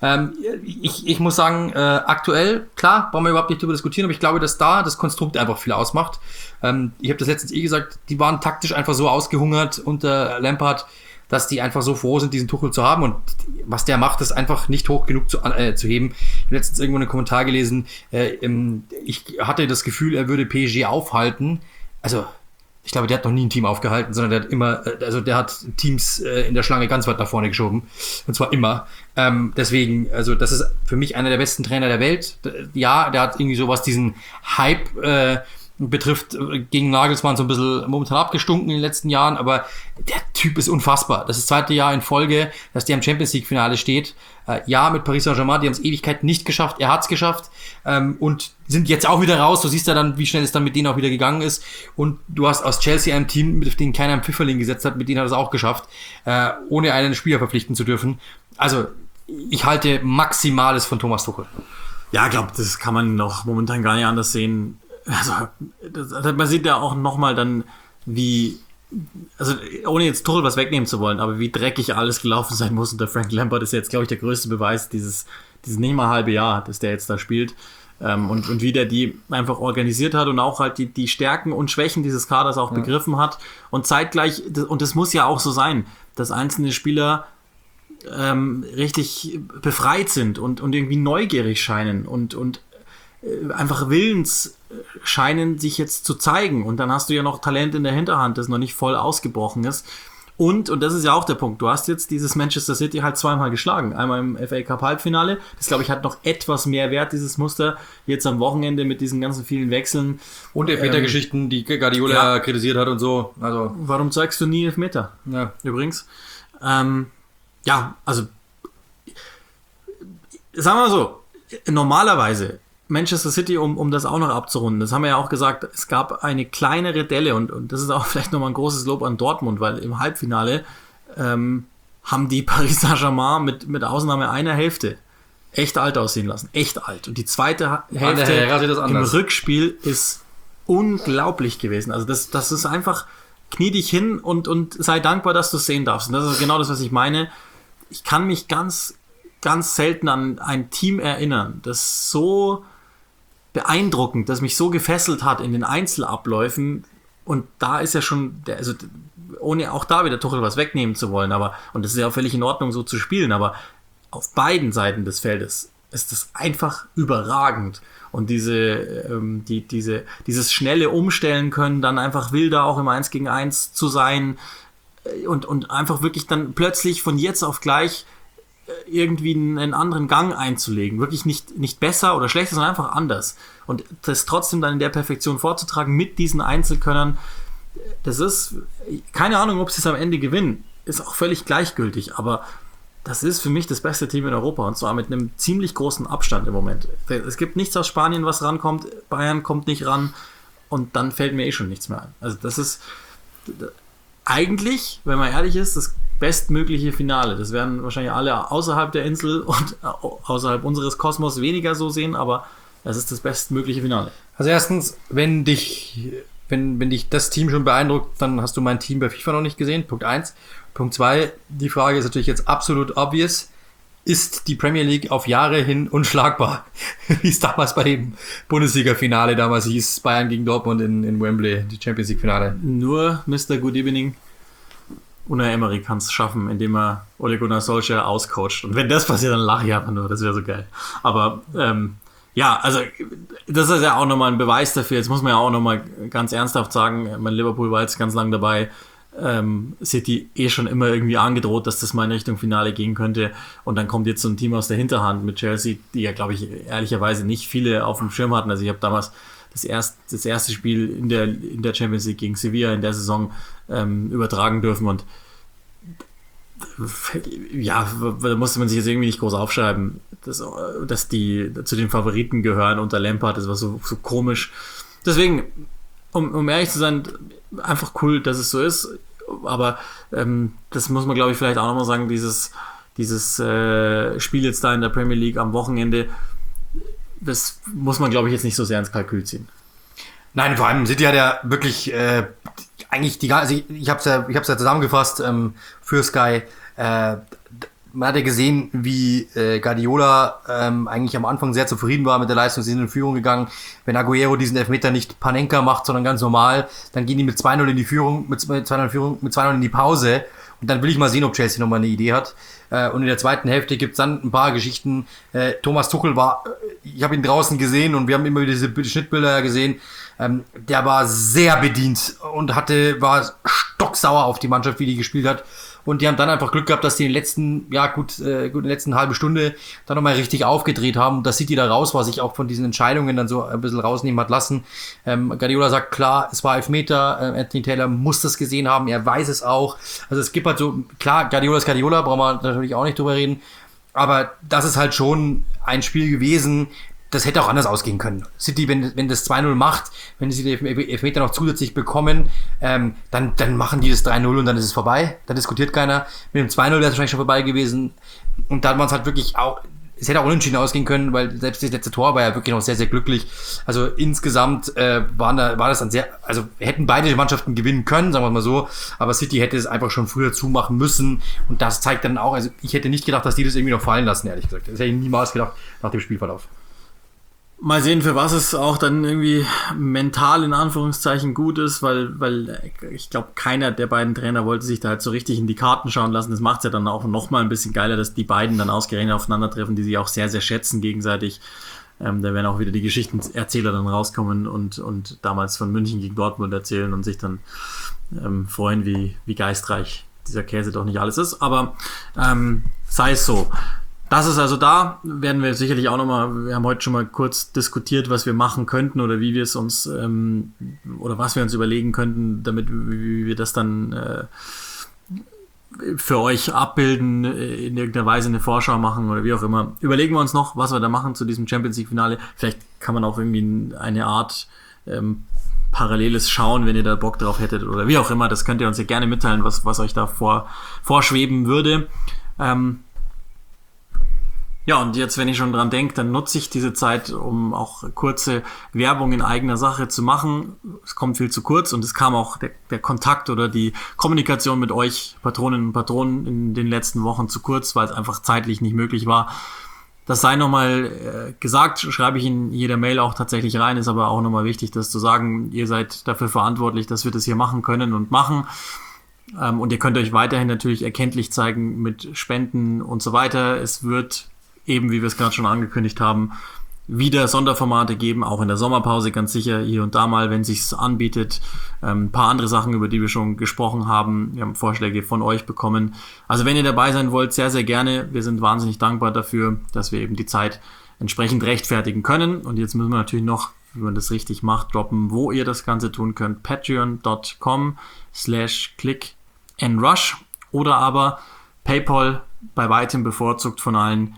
Ich muss sagen, aktuell, klar, brauchen wir überhaupt nicht drüber diskutieren, aber ich glaube, dass da das Konstrukt einfach viel ausmacht. Ich habe das letztens gesagt, die waren taktisch einfach so ausgehungert unter Lampard, dass die einfach so froh sind, diesen Tuchel zu haben. Und was der macht, ist einfach nicht hoch genug zu heben. Ich habe letztens irgendwo einen Kommentar gelesen, ich hatte das Gefühl, er würde PSG aufhalten. Also, ich glaube, der hat noch nie ein Team aufgehalten, sondern der hat Teams in der Schlange ganz weit nach vorne geschoben. Und zwar immer. Deswegen, also das ist für mich einer der besten Trainer der Welt. Ja, der hat irgendwie sowas, diesen Hype betrifft, gegen Nagelsmann so ein bisschen momentan abgestunken in den letzten Jahren, aber der Typ ist unfassbar. Das ist das 2. Jahr in Folge, dass der im Champions-League-Finale steht. Ja, mit Paris Saint-Germain, die haben es Ewigkeit nicht geschafft, er hat es geschafft und sind jetzt auch wieder raus. Du siehst ja dann, wie schnell es dann mit denen auch wieder gegangen ist und du hast aus Chelsea ein Team, mit dem keiner einen Pfifferling gesetzt hat, mit denen hat er es auch geschafft, ohne einen Spieler verpflichten zu dürfen. Also, ich halte Maximales von Thomas Tuchel. Ja, ich glaube, das kann man noch momentan gar nicht anders sehen. Also, man sieht ja auch nochmal dann, wie, also ohne jetzt Tuchel was wegnehmen zu wollen, aber wie dreckig alles gelaufen sein muss unter Frank Lampard ist jetzt, glaube ich, der größte Beweis, dieses nicht mal halbe Jahr, dass der jetzt da spielt. Und wie der die einfach organisiert hat und auch halt die Stärken und Schwächen dieses Kaders auch begriffen hat. Und zeitgleich, und das muss ja auch so sein, dass einzelne Spieler richtig befreit sind und irgendwie neugierig scheinen und einfach willens scheinen, sich jetzt zu zeigen. Und dann hast du ja noch Talent in der Hinterhand, das noch nicht voll ausgebrochen ist. Und das ist ja auch der Punkt, du hast jetzt dieses Manchester City halt zweimal geschlagen. Einmal im FA Cup Halbfinale, das glaube ich hat noch etwas mehr Wert, dieses Muster, jetzt am Wochenende mit diesen ganzen vielen Wechseln. Und Elfmeter-Geschichten, die Guardiola kritisiert hat und so. Also. Warum zeigst du nie Elfmeter? Ja. Übrigens. Also sagen wir mal so, normalerweise Manchester City, um das auch noch abzurunden, das haben wir ja auch gesagt, es gab eine kleinere Delle und das ist auch vielleicht nochmal ein großes Lob an Dortmund, weil im Halbfinale haben die Paris Saint-Germain mit Ausnahme einer Hälfte echt alt aussehen lassen. Echt alt. Und die zweite Hälfte im Rückspiel ist unglaublich gewesen. Also das ist einfach, knie dich hin und sei dankbar, dass du es sehen darfst. Und das ist genau das, was ich meine. Ich kann mich ganz, ganz selten an ein Team erinnern, das so beeindruckend, das mich so gefesselt hat in den Einzelabläufen. Und da ist ja schon, ohne auch da wieder Tuchel was wegnehmen zu wollen, und das ist ja auch völlig in Ordnung, so zu spielen, aber auf beiden Seiten des Feldes ist das einfach überragend. Und dieses schnelle Umstellen können, dann einfach wilder auch im 1 gegen 1 zu sein und einfach wirklich dann plötzlich von jetzt auf gleich irgendwie einen anderen Gang einzulegen. Wirklich nicht besser oder schlechter, sondern einfach anders. Und das trotzdem dann in der Perfektion vorzutragen mit diesen Einzelkönnern, das ist, keine Ahnung, ob sie es am Ende gewinnen, ist auch völlig gleichgültig, aber das ist für mich das beste Team in Europa und zwar mit einem ziemlich großen Abstand im Moment. Es gibt nichts aus Spanien, was rankommt, Bayern kommt nicht ran und dann fällt mir schon nichts mehr ein. Also das ist eigentlich, wenn man ehrlich ist, das bestmögliche Finale. Das werden wahrscheinlich alle außerhalb der Insel und außerhalb unseres Kosmos weniger so sehen, aber es ist das bestmögliche Finale. Also erstens, wenn dich das Team schon beeindruckt, dann hast du mein Team bei FIFA noch nicht gesehen. Punkt 1. Punkt 2, die Frage ist natürlich jetzt absolut obvious. Ist die Premier League auf Jahre hin unschlagbar? Wie es damals bei dem Bundesliga-Finale damals hieß, Bayern gegen Dortmund in Wembley, die Champions League-Finale. Nur Mr. Good Evening Unai Emery kann es schaffen, indem er Ole Gunnar Solskjaer auscoacht. Und wenn das passiert, dann lache ich einfach nur, das wäre so geil. Aber also das ist ja auch nochmal ein Beweis dafür. Jetzt muss man ja auch nochmal ganz ernsthaft sagen, mein Liverpool war jetzt ganz lang dabei, City schon immer irgendwie angedroht, dass das mal in Richtung Finale gehen könnte. Und dann kommt jetzt so ein Team aus der Hinterhand mit Chelsea, die ja, glaube ich, ehrlicherweise nicht viele auf dem Schirm hatten. Also ich habe damals das erste Spiel in der Champions League gegen Sevilla in der Saison übertragen dürfen und ja, da musste man sich jetzt irgendwie nicht groß aufschreiben, dass die zu den Favoriten gehören unter Lampard, das war so komisch. Deswegen, um ehrlich zu sein, einfach cool, dass es so ist, aber das muss man, glaube ich, vielleicht auch nochmal sagen, dieses Spiel jetzt da in der Premier League am Wochenende, das muss man, glaube ich, jetzt nicht so sehr ins Kalkül ziehen. Nein, vor allem City hat ja wirklich eigentlich ich hab's ja zusammengefasst für Sky. Man hat ja gesehen, wie Guardiola eigentlich am Anfang sehr zufrieden war mit der Leistung, sie sind in Führung gegangen. Wenn Aguero diesen Elfmeter nicht Panenka macht, sondern ganz normal, dann gehen die mit 2-0 in die Führung, mit 2-0 in die Pause. Und dann will ich mal sehen, ob Chelsea nochmal eine Idee hat. Und in der zweiten Hälfte gibt's dann ein paar Geschichten. Thomas Tuchel ich habe ihn draußen gesehen und wir haben immer wieder diese Schnittbilder gesehen. Der war sehr bedient und war stocksauer auf die Mannschaft, wie die gespielt hat. Und die haben dann einfach Glück gehabt, dass die in der letzten halben Stunde dann nochmal richtig aufgedreht haben. Dass City da raus war, sich auch von diesen Entscheidungen dann so ein bisschen rausnehmen hat lassen. Guardiola sagt, klar, es war Elfmeter. Anthony Taylor muss das gesehen haben. Er weiß es auch. Also es gibt halt so, klar, Guardiola ist Guardiola, brauchen wir natürlich auch nicht drüber reden. Aber das ist halt schon ein Spiel gewesen, das hätte auch anders ausgehen können. City, wenn das 2-0 macht, wenn sie den Elfmeter noch zusätzlich bekommen, dann machen die das 3-0 und dann ist es vorbei. Da diskutiert keiner. Mit dem 2-0 wäre es wahrscheinlich schon vorbei gewesen. Und da hat man es halt wirklich auch, es hätte auch unentschieden ausgehen können, weil selbst das letzte Tor war ja wirklich noch sehr, sehr glücklich. Also insgesamt war das dann hätten beide Mannschaften gewinnen können, sagen wir mal so, aber City hätte es einfach schon früher zumachen müssen und das zeigt dann auch, also ich hätte nicht gedacht, dass die das irgendwie noch fallen lassen, ehrlich gesagt. Das hätte ich niemals gedacht nach dem Spielverlauf. Mal sehen, für was es auch dann irgendwie mental in Anführungszeichen gut ist, weil ich glaube, keiner der beiden Trainer wollte sich da halt so richtig in die Karten schauen lassen. Das macht es ja dann auch nochmal ein bisschen geiler, dass die beiden dann ausgerechnet aufeinandertreffen, die sich auch sehr, sehr schätzen gegenseitig. Da werden auch wieder die Geschichtenerzähler dann rauskommen und damals von München gegen Dortmund erzählen und sich dann freuen, wie geistreich dieser Käse doch nicht alles ist. Aber sei es so. Das ist also da, werden wir sicherlich auch nochmal, wir haben heute schon mal kurz diskutiert, was wir machen könnten oder wie wir es uns, oder was wir uns überlegen könnten, damit wie wir das dann für euch abbilden, in irgendeiner Weise eine Vorschau machen oder wie auch immer. Überlegen wir uns noch, was wir da machen zu diesem Champions League Finale. Vielleicht kann man auch irgendwie eine Art Paralleles schauen, wenn ihr da Bock drauf hättet oder wie auch immer. Das könnt ihr uns ja gerne mitteilen, was euch da vorschweben würde. Ja, und jetzt, wenn ich schon dran denke, dann nutze ich diese Zeit, um auch kurze Werbung in eigener Sache zu machen. Es kommt viel zu kurz und es kam auch der Kontakt oder die Kommunikation mit euch, Patroninnen und Patronen, in den letzten Wochen zu kurz, weil es einfach zeitlich nicht möglich war. Das sei nochmal gesagt, schreibe ich in jeder Mail auch tatsächlich rein, ist aber auch nochmal wichtig, das zu sagen. Ihr seid dafür verantwortlich, dass wir das hier machen können und machen. Und ihr könnt euch weiterhin natürlich erkenntlich zeigen mit Spenden und so weiter. Es wird eben, wie wir es gerade schon angekündigt haben, wieder Sonderformate geben, auch in der Sommerpause ganz sicher, hier und da mal, wenn es sich anbietet. Ein paar andere Sachen, über die wir schon gesprochen haben. Wir haben Vorschläge von euch bekommen. Also wenn ihr dabei sein wollt, sehr, sehr gerne. Wir sind wahnsinnig dankbar dafür, dass wir eben die Zeit entsprechend rechtfertigen können. Und jetzt müssen wir natürlich noch, wie man das richtig macht, droppen, wo ihr das Ganze tun könnt. patreon.com/clickandrush oder aber PayPal, bei weitem bevorzugt von allen,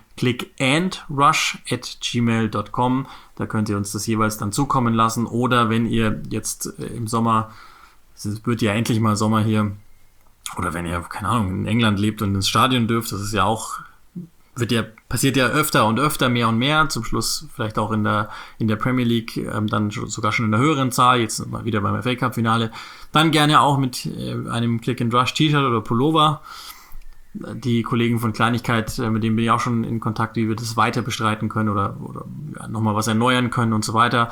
clickandrush@gmail.com. Da könnt ihr uns das jeweils dann zukommen lassen. Oder wenn ihr jetzt im Sommer, es wird ja endlich mal Sommer hier, oder wenn ihr, keine Ahnung, in England lebt und ins Stadion dürft, das ist ja auch, passiert ja öfter und öfter, mehr und mehr, zum Schluss vielleicht auch in der Premier League, dann sogar schon in der höheren Zahl, jetzt mal wieder beim FA Cup Finale, dann gerne auch mit einem Click and Rush T-Shirt oder Pullover. Die Kollegen von Kleinigkeit, mit denen bin ich auch schon in Kontakt, wie wir das weiter bestreiten können oder ja, nochmal was erneuern können und so weiter.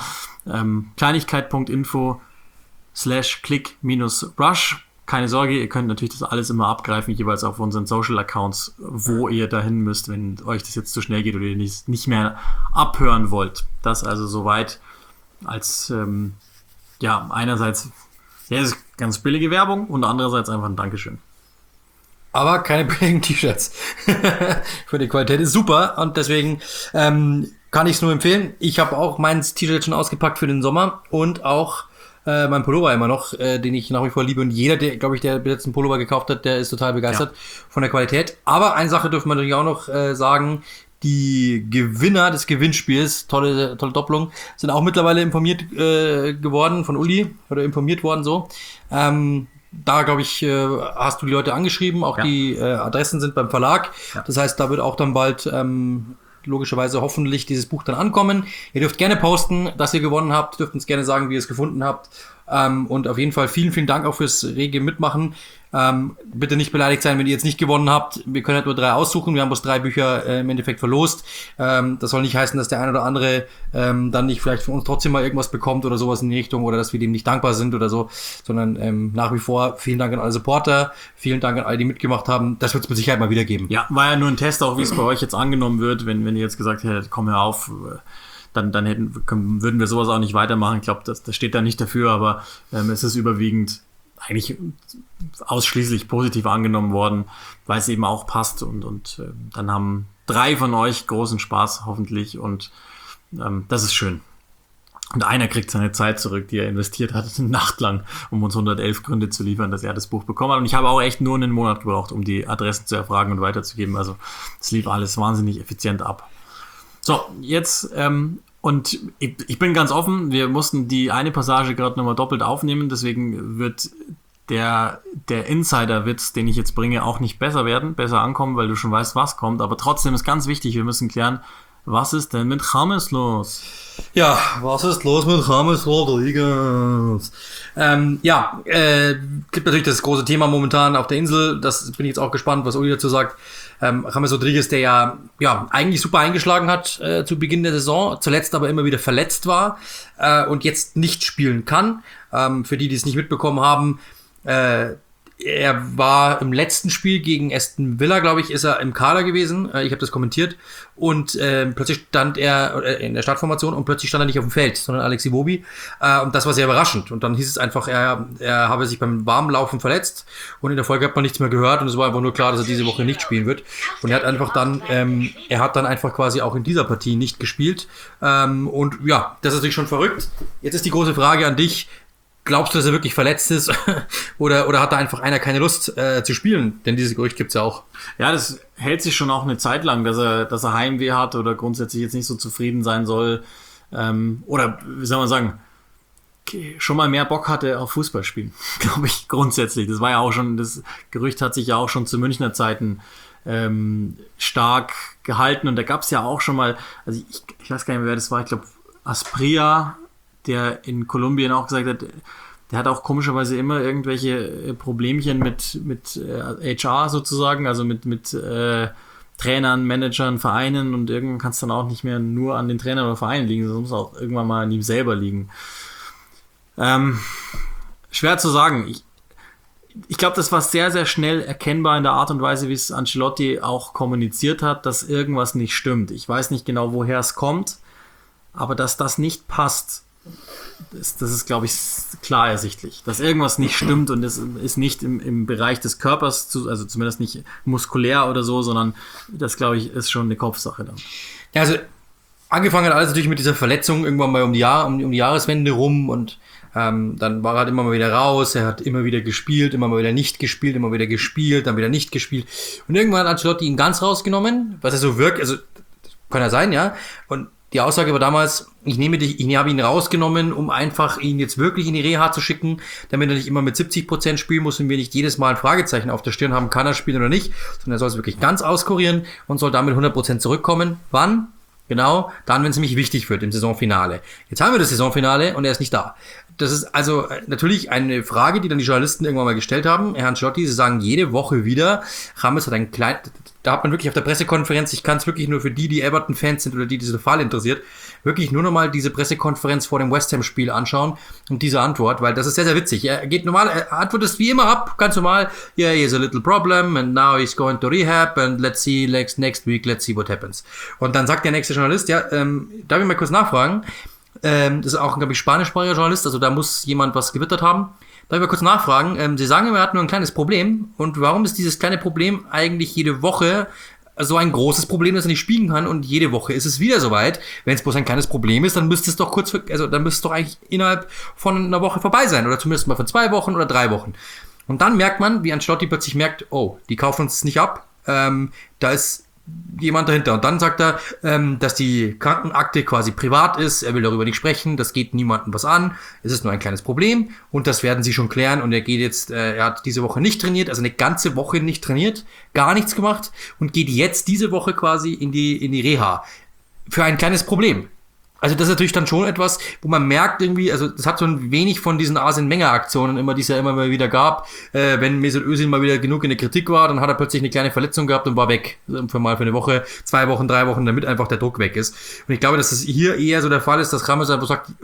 Kleinigkeit.info/click-rush. Keine Sorge, ihr könnt natürlich das alles immer abgreifen, jeweils auf unseren Social Accounts, wo ihr dahin müsst, wenn euch das jetzt zu schnell geht oder ihr nicht mehr abhören wollt. Das also soweit als, ja, einerseits, ja, das ist ganz billige Werbung und andererseits einfach ein Dankeschön. Aber keine billigen T-Shirts. Für die Qualität ist super und deswegen kann ich es nur empfehlen. Ich habe auch mein T-Shirt schon ausgepackt für den Sommer und auch mein Pullover immer noch, den ich nach wie vor liebe. Und jeder, der, glaube ich, der jetzt einen Pullover gekauft hat, der ist total begeistert von der Qualität. Aber eine Sache dürfen wir natürlich auch noch sagen. Die Gewinner des Gewinnspiels, tolle Doppelung, sind auch mittlerweile informiert geworden von Uli oder informiert worden so. Da, glaube ich, hast du die Leute angeschrieben, auch die Adressen sind beim Verlag. Ja. Das heißt, da wird auch dann bald logischerweise hoffentlich dieses Buch dann ankommen. Ihr dürft gerne posten, dass ihr gewonnen habt, dürft uns gerne sagen, wie ihr es gefunden habt. Und auf jeden Fall vielen, vielen Dank auch fürs rege Mitmachen. Bitte nicht beleidigt sein, wenn ihr jetzt nicht gewonnen habt. Wir können halt nur 3 aussuchen. Wir haben bloß 3 Bücher im Endeffekt verlost. Das soll nicht heißen, dass der ein oder andere dann nicht vielleicht von uns trotzdem mal irgendwas bekommt oder sowas in die Richtung oder dass wir dem nicht dankbar sind oder so, sondern nach wie vor vielen Dank an alle Supporter, vielen Dank an alle, die mitgemacht haben. Das wird es mit Sicherheit mal wieder geben. Ja, war ja nur ein Test, auch wie es bei euch jetzt angenommen wird, wenn ihr jetzt gesagt hättet, komm hör auf, dann würden wir sowas auch nicht weitermachen. Ich glaube, das steht da nicht dafür, aber es ist überwiegend eigentlich ausschließlich positiv angenommen worden, weil es eben auch passt und dann haben 3 von euch großen Spaß hoffentlich und das ist schön. Und einer kriegt seine Zeit zurück, die er investiert hat, eine Nacht lang, um uns 111 Gründe zu liefern, dass er das Buch bekommen hat. Und ich habe auch echt nur einen Monat gebraucht, um die Adressen zu erfragen und weiterzugeben. Also es lief alles wahnsinnig effizient ab. So, jetzt, und ich bin ganz offen, wir mussten die eine Passage gerade nochmal doppelt aufnehmen, deswegen wird der Insider-Witz, den ich jetzt bringe, auch nicht besser ankommen, weil du schon weißt, was kommt, aber trotzdem ist ganz wichtig, wir müssen klären, was ist denn mit James los? Ja, was ist los mit James Rodriguez? Gibt natürlich das große Thema momentan auf der Insel, das bin ich jetzt auch gespannt, was Uli dazu sagt. James Rodriguez, der ja eigentlich super eingeschlagen hat zu Beginn der Saison, zuletzt aber immer wieder verletzt war und jetzt nicht spielen kann. Für die es nicht mitbekommen haben, er war im letzten Spiel gegen Aston Villa, glaube ich, ist er im Kader gewesen. Ich habe das kommentiert. Und plötzlich stand er in der Startformation und plötzlich stand er nicht auf dem Feld, sondern Alex Iwobi. Und das war sehr überraschend. Und dann hieß es einfach, er habe sich beim Warmlaufen verletzt. Und in der Folge hat man nichts mehr gehört. Und es war einfach nur klar, dass er diese Woche nicht spielen wird. Und er hat dann einfach quasi auch in dieser Partie nicht gespielt. Und ja, das ist natürlich schon verrückt. Jetzt ist die große Frage an dich. Glaubst du, dass er wirklich verletzt ist? oder hat da einfach einer keine Lust zu spielen? Denn dieses Gerücht gibt's ja auch. Ja, das hält sich schon auch eine Zeit lang, dass er Heimweh hat oder grundsätzlich jetzt nicht so zufrieden sein soll. Oder, wie soll man sagen, schon mal mehr Bock hatte auf Fußball spielen. Glaube ich, grundsätzlich. Das war ja auch schon, das Gerücht hat sich ja auch schon zu Münchner Zeiten stark gehalten. Und da gab's ja auch schon mal, also ich weiß gar nicht mehr, wer das war, ich glaube, Asprilla, der in Kolumbien auch gesagt hat, der hat auch komischerweise immer irgendwelche Problemchen mit HR sozusagen, also mit Trainern, Managern, Vereinen, und irgendwann kann es dann auch nicht mehr nur an den Trainern oder Vereinen liegen, sondern muss auch irgendwann mal an ihm selber liegen. Schwer zu sagen. Ich glaube, das war sehr, sehr schnell erkennbar in der Art und Weise, wie es Ancelotti auch kommuniziert hat, dass irgendwas nicht stimmt. Ich weiß nicht genau, woher es kommt, aber dass das nicht passt, das ist, glaube ich, klar ersichtlich, dass irgendwas nicht stimmt, und es ist nicht im Bereich des Körpers, also zumindest nicht muskulär oder so, sondern das, glaube ich, ist schon eine Kopfsache dann. Ja, also angefangen hat alles natürlich mit dieser Verletzung irgendwann mal um die Jahreswende rum, und dann war er halt immer mal wieder raus, er hat immer wieder gespielt, immer mal wieder nicht gespielt, immer wieder gespielt, dann wieder nicht gespielt, und irgendwann hat Ancelotti ihn ganz rausgenommen, was er so wirkt, also kann ja sein, ja, und die Aussage war damals, ich habe ihn rausgenommen, um einfach ihn jetzt wirklich in die Reha zu schicken, damit er nicht immer mit 70% spielen muss und wir nicht jedes Mal ein Fragezeichen auf der Stirn haben, kann er spielen oder nicht, sondern er soll es wirklich ganz auskurieren und soll damit 100% zurückkommen. Wann? Genau, dann, wenn es nämlich wichtig wird, im Saisonfinale. Jetzt haben wir das Saisonfinale und er ist nicht da. Das ist also natürlich eine Frage, die dann die Journalisten irgendwann mal gestellt haben. Herr Ancelotti, sie sagen jede Woche wieder, James hat da hat man wirklich auf der Pressekonferenz, ich kann es wirklich nur für die Everton-Fans sind oder die diese Fall interessiert, wirklich nur nochmal diese Pressekonferenz vor dem West Ham-Spiel anschauen und diese Antwort, weil das ist sehr, sehr witzig. Er antwortet wie immer ab, ganz normal, yeah, he has a little problem and now he's going to rehab and let's see, next week, let's see what happens. Und dann sagt der nächste Journalist, ja, darf ich mal kurz nachfragen, das ist auch ein, glaube ich, spanischsprachiger Journalist, also da muss jemand was gewittert haben. Darf ich mal kurz nachfragen? Sie sagen immer, er hat nur ein kleines Problem. Und warum ist dieses kleine Problem eigentlich jede Woche so ein großes Problem, dass er nicht spielen kann? Und jede Woche ist es wieder soweit. Wenn es bloß ein kleines Problem ist, dann müsste es doch dann müsste es doch eigentlich innerhalb von einer Woche vorbei sein. Oder zumindest mal von 2 Wochen oder 3 Wochen. Und dann merkt man, wie Ancelotti plötzlich merkt, oh, die kaufen uns nicht ab. Da ist jemand dahinter. Und dann sagt er, dass die Krankenakte quasi privat ist, er will darüber nicht sprechen, das geht niemandem was an, es ist nur ein kleines Problem und das werden sie schon klären, und er hat diese Woche nicht trainiert, also eine ganze Woche nicht trainiert, gar nichts gemacht und geht jetzt diese Woche quasi in die Reha. Für ein kleines Problem. Also das ist natürlich dann schon etwas, wo man merkt irgendwie, also das hat so ein wenig von diesen Arsene-Wenger-Aktionen immer, die es ja immer mal wieder gab. Wenn Mesut Özil mal wieder genug in der Kritik war, dann hat er plötzlich eine kleine Verletzung gehabt und war weg. Für eine Woche, 2 Wochen, 3 Wochen, damit einfach der Druck weg ist. Und ich glaube, dass es hier eher so der Fall ist, dass James einfach sagt,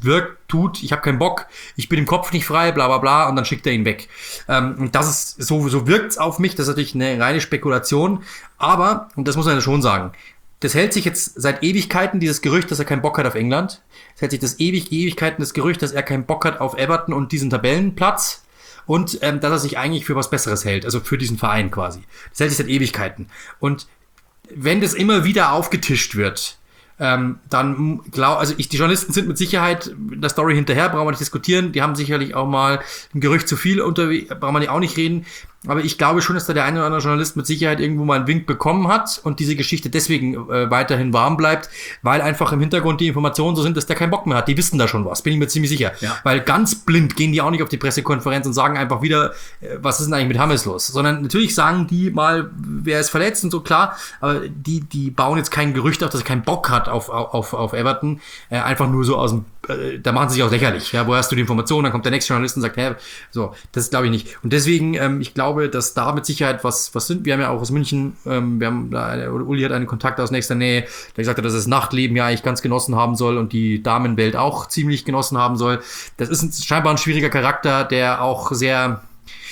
tut, ich habe keinen Bock, ich bin im Kopf nicht frei, bla bla bla, und dann schickt er ihn weg. Und das ist, so wirkt's auf mich, das ist natürlich eine reine Spekulation, aber, und das muss man ja schon sagen, das hält sich jetzt seit Ewigkeiten, dieses Gerücht, dass er keinen Bock hat auf England. Es hält sich Ewigkeiten das Gerücht, dass er keinen Bock hat auf Everton und diesen Tabellenplatz. Und dass er sich eigentlich für was Besseres hält, also für diesen Verein quasi. Das hält sich seit Ewigkeiten. Und wenn das immer wieder aufgetischt wird, dann die Journalisten sind mit Sicherheit der Story hinterher, brauchen wir nicht diskutieren. Die haben sicherlich auch mal ein Gerücht zu viel brauchen wir auch nicht reden. Aber ich glaube schon, dass da der eine oder andere Journalist mit Sicherheit irgendwo mal einen Wink bekommen hat und diese Geschichte deswegen weiterhin warm bleibt, weil einfach im Hintergrund die Informationen so sind, dass der keinen Bock mehr hat. Die wissen da schon was, bin ich mir ziemlich sicher. Ja. Weil ganz blind gehen die auch nicht auf die Pressekonferenz und sagen einfach wieder, was ist denn eigentlich mit James los? Sondern natürlich sagen die mal, wer ist verletzt und so, klar, aber die bauen jetzt kein Gerücht auf, dass er keinen Bock hat auf Everton, einfach nur so aus dem da machen sie sich auch lächerlich. Ja, woher hast du die Information? Dann kommt der nächste Journalist und sagt, so, das glaube ich nicht. Und deswegen, ich glaube, dass da mit Sicherheit was sind. Wir haben ja auch aus München, Uli hat einen Kontakt aus nächster Nähe, der gesagt hat, dass das Nachtleben ja eigentlich ganz genossen haben soll und die Damenwelt auch ziemlich genossen haben soll. Das ist scheinbar ein schwieriger Charakter, der auch sehr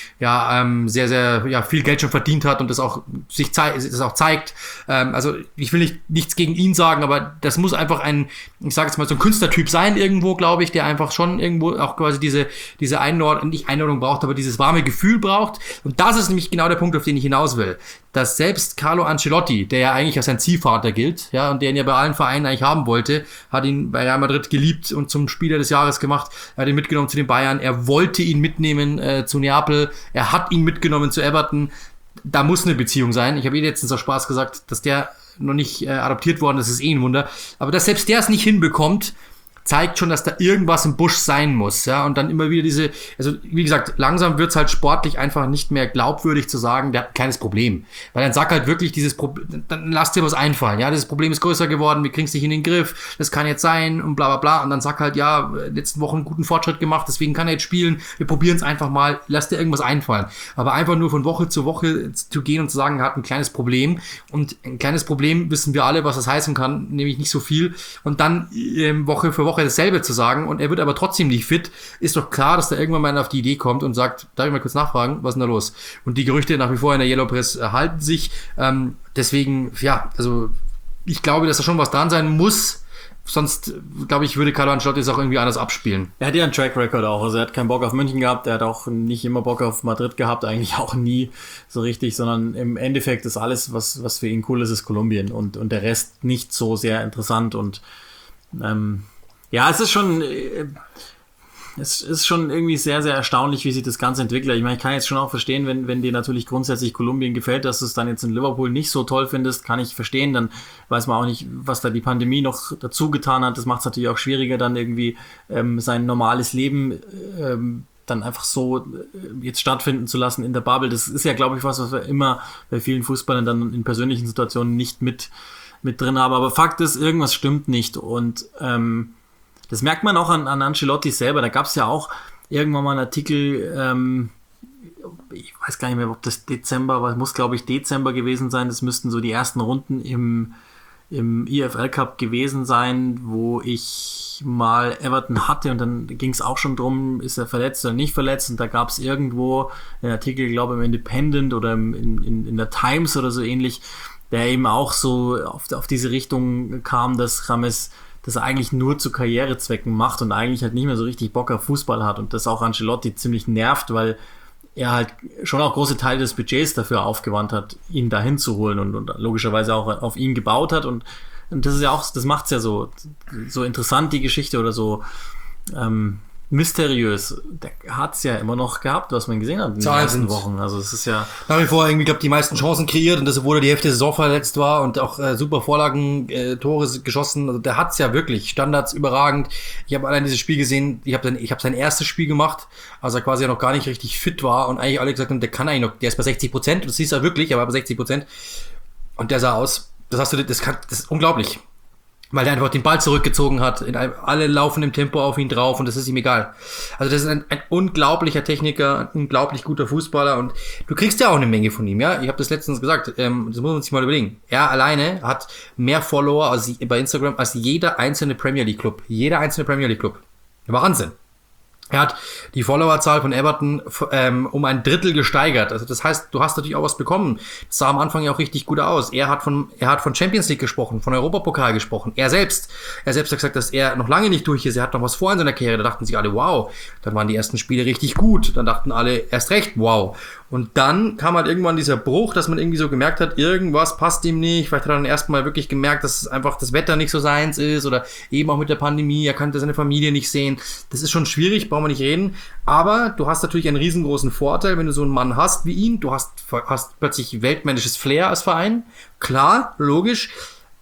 viel Geld schon verdient hat und das auch zeigt. Also ich will nichts gegen ihn sagen, aber das muss einfach ich sage jetzt mal so ein Künstlertyp sein irgendwo, glaube ich, der einfach schon irgendwo auch quasi diese Einordnung braucht, aber dieses warme Gefühl braucht. Und das ist nämlich genau der Punkt, auf den ich hinaus will. Dass selbst Carlo Ancelotti, der ja eigentlich als sein Ziehvater gilt, ja, und der ihn ja bei allen Vereinen eigentlich haben wollte, hat ihn bei Real Madrid geliebt und zum Spieler des Jahres gemacht, er hat ihn mitgenommen zu den Bayern, er wollte ihn mitnehmen zu Neapel, er hat ihn mitgenommen zu Everton. Da muss eine Beziehung sein. Ich habe letztens aus Spaß gesagt, dass der noch nicht adoptiert worden ist, ist ein Wunder. Aber dass selbst der es nicht hinbekommt, zeigt schon, dass da irgendwas im Busch sein muss, ja, und dann immer wieder also wie gesagt, langsam wird's halt sportlich einfach nicht mehr glaubwürdig zu sagen, der hat ein kleines Problem, weil dann sag halt wirklich dann lass dir was einfallen, ja, dieses Problem ist größer geworden, wir kriegen's nicht in den Griff, das kann jetzt sein und bla bla bla, und dann sag halt, ja, letzten Wochen einen guten Fortschritt gemacht, deswegen kann er jetzt spielen, wir probieren's einfach mal, lass dir irgendwas einfallen, aber einfach nur von Woche zu Woche zu gehen und zu sagen, er hat ein kleines Problem, und ein kleines Problem wissen wir alle, was das heißen kann, nämlich nicht so viel, und dann Woche für Woche dasselbe zu sagen, und er wird aber trotzdem nicht fit, ist doch klar, dass da irgendwann mal auf die Idee kommt und sagt, darf ich mal kurz nachfragen, was ist denn da los? Und die Gerüchte nach wie vor in der Yellow Press halten sich, deswegen, ja, also ich glaube, dass da schon was dran sein muss, sonst, glaube ich, würde Carlo Ancelotti es auch irgendwie anders abspielen. Er hat ja einen Track Record auch, also er hat keinen Bock auf München gehabt, er hat auch nicht immer Bock auf Madrid gehabt, eigentlich auch nie so richtig, sondern im Endeffekt ist alles, was für ihn cool ist Kolumbien, und der Rest nicht so sehr interessant, und ja, es ist schon irgendwie sehr, sehr erstaunlich, wie sich das Ganze entwickelt. Ich meine, ich kann jetzt schon auch verstehen, wenn dir natürlich grundsätzlich Kolumbien gefällt, dass du es dann jetzt in Liverpool nicht so toll findest, kann ich verstehen. Dann weiß man auch nicht, was da die Pandemie noch dazu getan hat. Das macht es natürlich auch schwieriger, dann irgendwie sein normales Leben dann einfach so jetzt stattfinden zu lassen in der Bubble. Das ist ja, glaube ich, was wir immer bei vielen Fußballern dann in persönlichen Situationen nicht mit drin haben. Aber Fakt ist, irgendwas stimmt nicht, und das merkt man auch an Ancelotti selber. Da gab es ja auch irgendwann mal einen Artikel, ich weiß gar nicht mehr, ob das Dezember war, muss glaube ich Dezember gewesen sein. Das müssten so die ersten Runden im EFL Cup gewesen sein, wo ich mal Everton hatte, und dann ging es auch schon drum, ist er verletzt oder nicht verletzt, und da gab es irgendwo einen Artikel, glaube ich, im Independent oder in der Times oder so ähnlich, der eben auch so auf diese Richtung kam, dass James das eigentlich nur zu Karrierezwecken macht und eigentlich halt nicht mehr so richtig Bock auf Fußball hat, und das auch Ancelotti ziemlich nervt, weil er halt schon auch große Teile des Budgets dafür aufgewandt hat, ihn dahin zu holen, und logischerweise auch auf ihn gebaut hat, und das ist ja auch, das macht's ja so interessant, die Geschichte, oder so mysteriös. Der hat's ja immer noch gehabt, was man gesehen hat in den ersten Wochen. Also es ist ja nach wie vor irgendwie, glaube die meisten Chancen kreiert, und das, obwohl er die Hälfte der Saison verletzt war, und auch super Vorlagen, Tore geschossen. Also der hat's ja wirklich. Standards überragend. Ich habe allein dieses Spiel gesehen. Ich habe sein erstes Spiel gemacht, als er quasi ja noch gar nicht richtig fit war, und eigentlich alle gesagt haben, der kann eigentlich noch, der ist bei 60%. Das hieß er wirklich, er war bei 60%. Und der sah aus. Das ist unglaublich. Weil der einfach den Ball zurückgezogen hat, alle laufen im Tempo auf ihn drauf, und das ist ihm egal. Also das ist ein unglaublicher Techniker, ein unglaublich guter Fußballer, und du kriegst ja auch eine Menge von ihm, ja. Ich habe das letztens gesagt, das muss man sich mal überlegen. Er alleine hat mehr Follower bei Instagram als jeder einzelne Premier League Club. Wahnsinn. Er hat die Followerzahl von Everton um ein Drittel gesteigert. Also das heißt, du hast natürlich auch was bekommen. Das sah am Anfang ja auch richtig gut aus. Er hat von Champions League gesprochen, von Europapokal gesprochen. Er selbst hat gesagt, dass er noch lange nicht durch ist. Er hat noch was vor in seiner Karriere. Da dachten sich alle, wow. Dann waren die ersten Spiele richtig gut. Dann dachten alle erst recht, wow. Und dann kam halt irgendwann dieser Bruch, dass man irgendwie so gemerkt hat, irgendwas passt ihm nicht. Vielleicht hat er dann erstmal wirklich gemerkt, dass es einfach das Wetter nicht so seins ist, oder eben auch mit der Pandemie. Er kannte seine Familie nicht sehen. Das ist schon schwierig, brauchen wir nicht reden. Aber du hast natürlich einen riesengroßen Vorteil, wenn du so einen Mann hast wie ihn. Du hast plötzlich weltmännisches Flair als Verein. Klar, logisch.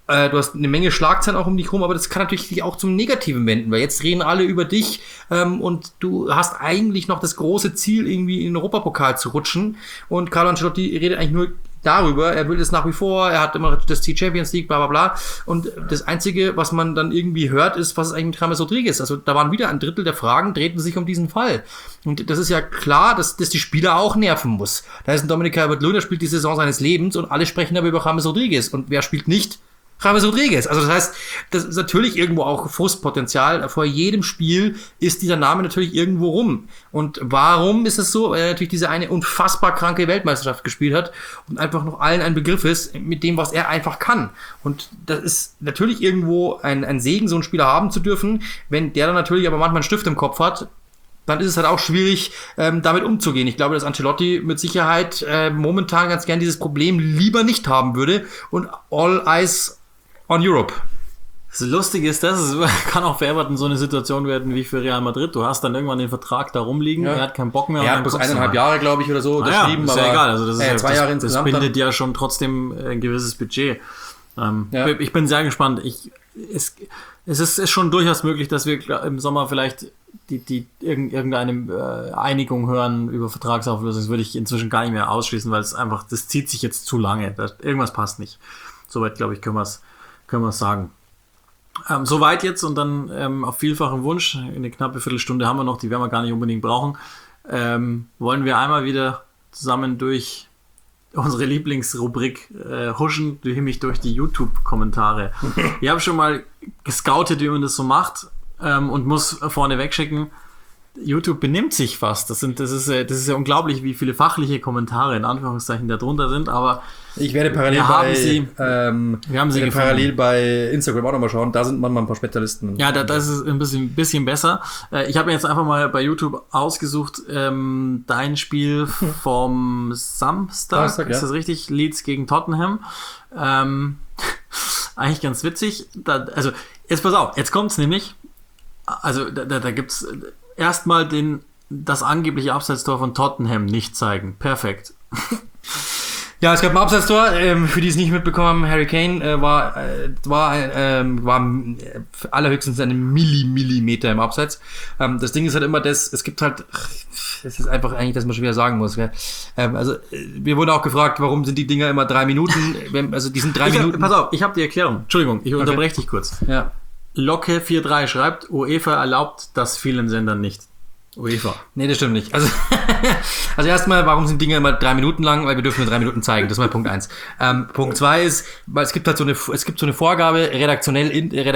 du hast eine Menge Schlagzeilen auch um dich rum, aber das kann natürlich dich auch zum Negativen wenden, weil jetzt reden alle über dich und du hast eigentlich noch das große Ziel, irgendwie in den Europapokal zu rutschen und Carlo Ancelotti redet eigentlich nur darüber, er will es nach wie vor, er hat immer das Ziel Champions League, bla bla bla und das Einzige, was man dann irgendwie hört, ist, was ist eigentlich mit James Rodriguez? Also da waren wieder ein Drittel der Fragen, drehten sich um diesen Fall. Und das ist ja klar, dass die Spieler auch nerven muss. Da ist ein Dominik Calvert-Lewin, der spielt die Saison seines Lebens und alle sprechen aber über James Rodriguez. Und wer spielt nicht? James Rodriguez. Also das heißt, das ist natürlich irgendwo auch Frustpotenzial. Vor jedem Spiel ist dieser Name natürlich irgendwo rum. Und warum ist es so? Weil er natürlich diese eine unfassbar kranke Weltmeisterschaft gespielt hat und einfach noch allen ein Begriff ist mit dem, was er einfach kann. Und das ist natürlich irgendwo ein Segen, so einen Spieler haben zu dürfen. Wenn der dann natürlich aber manchmal einen Stift im Kopf hat, dann ist es halt auch schwierig, damit umzugehen. Ich glaube, dass Ancelotti mit Sicherheit momentan ganz gern dieses Problem lieber nicht haben würde und all eyes on Europe. Das Lustige ist, das kann auch für Everton so eine Situation werden wie für Real Madrid. Du hast dann irgendwann den Vertrag da rumliegen, er hat keinen Bock mehr. Er hat bloß 1,5 Jahre, glaube ich, oder so unterschrieben. Ist ja egal, also das ist ja 2 Jahre insgesamt. Das bindet ja schon trotzdem ein gewisses Budget. Ich bin sehr gespannt. Es ist schon durchaus möglich, dass wir im Sommer vielleicht irgendeine Einigung hören über Vertragsauflösung. Das würde ich inzwischen gar nicht mehr ausschließen, weil es einfach, das zieht sich jetzt zu lange. Irgendwas passt nicht. Soweit, glaube ich, können wir es sagen. Soweit jetzt und dann auf vielfachen Wunsch, eine knappe Viertelstunde haben wir noch, die werden wir gar nicht unbedingt brauchen, wollen wir einmal wieder zusammen durch unsere Lieblingsrubrik huschen, nämlich durch die YouTube-Kommentare. Ich habe schon mal gescoutet, wie man das so macht und muss vorne wegschicken, YouTube benimmt sich fast. Das ist ja unglaublich, wie viele fachliche Kommentare in Anführungszeichen da drunter sind, aber ich werde parallel parallel bei Instagram auch nochmal schauen, da sind manchmal ein paar Spezialisten. Ja, das ist ein bisschen besser. Ich habe mir jetzt einfach mal bei YouTube ausgesucht, dein Spiel vom Samstag, ist das richtig? Leeds gegen Tottenham. Eigentlich ganz witzig. Also, jetzt pass auf, jetzt kommt's nämlich. Also, da gibt's erstmal das angebliche Abseitstor von Tottenham nicht zeigen. Perfekt. Ja, es gab ein Abseitstor. Für die es nicht mitbekommen haben, Harry Kane war allerhöchstens einen Millimeter im Abseits. Das Ding ist halt immer es gibt halt, das ist einfach eigentlich, dass man schon wieder sagen muss. Gell? Also wir wurden auch gefragt, warum sind die Dinger immer 3 Minuten? Also die sind 3 Minuten. Pass auf, ich habe die Erklärung. Entschuldigung, ich unterbreche dich kurz. Ja. Locke 4.3 schreibt, UEFA erlaubt das vielen Sendern nicht. UEFA. Nee, das stimmt nicht. Also erstmal, warum sind Dinge immer 3 Minuten lang? Weil wir dürfen nur 3 Minuten zeigen. Das ist mal Punkt 1. Punkt 2 ist, weil es gibt halt so eine Vorgabe, redaktionell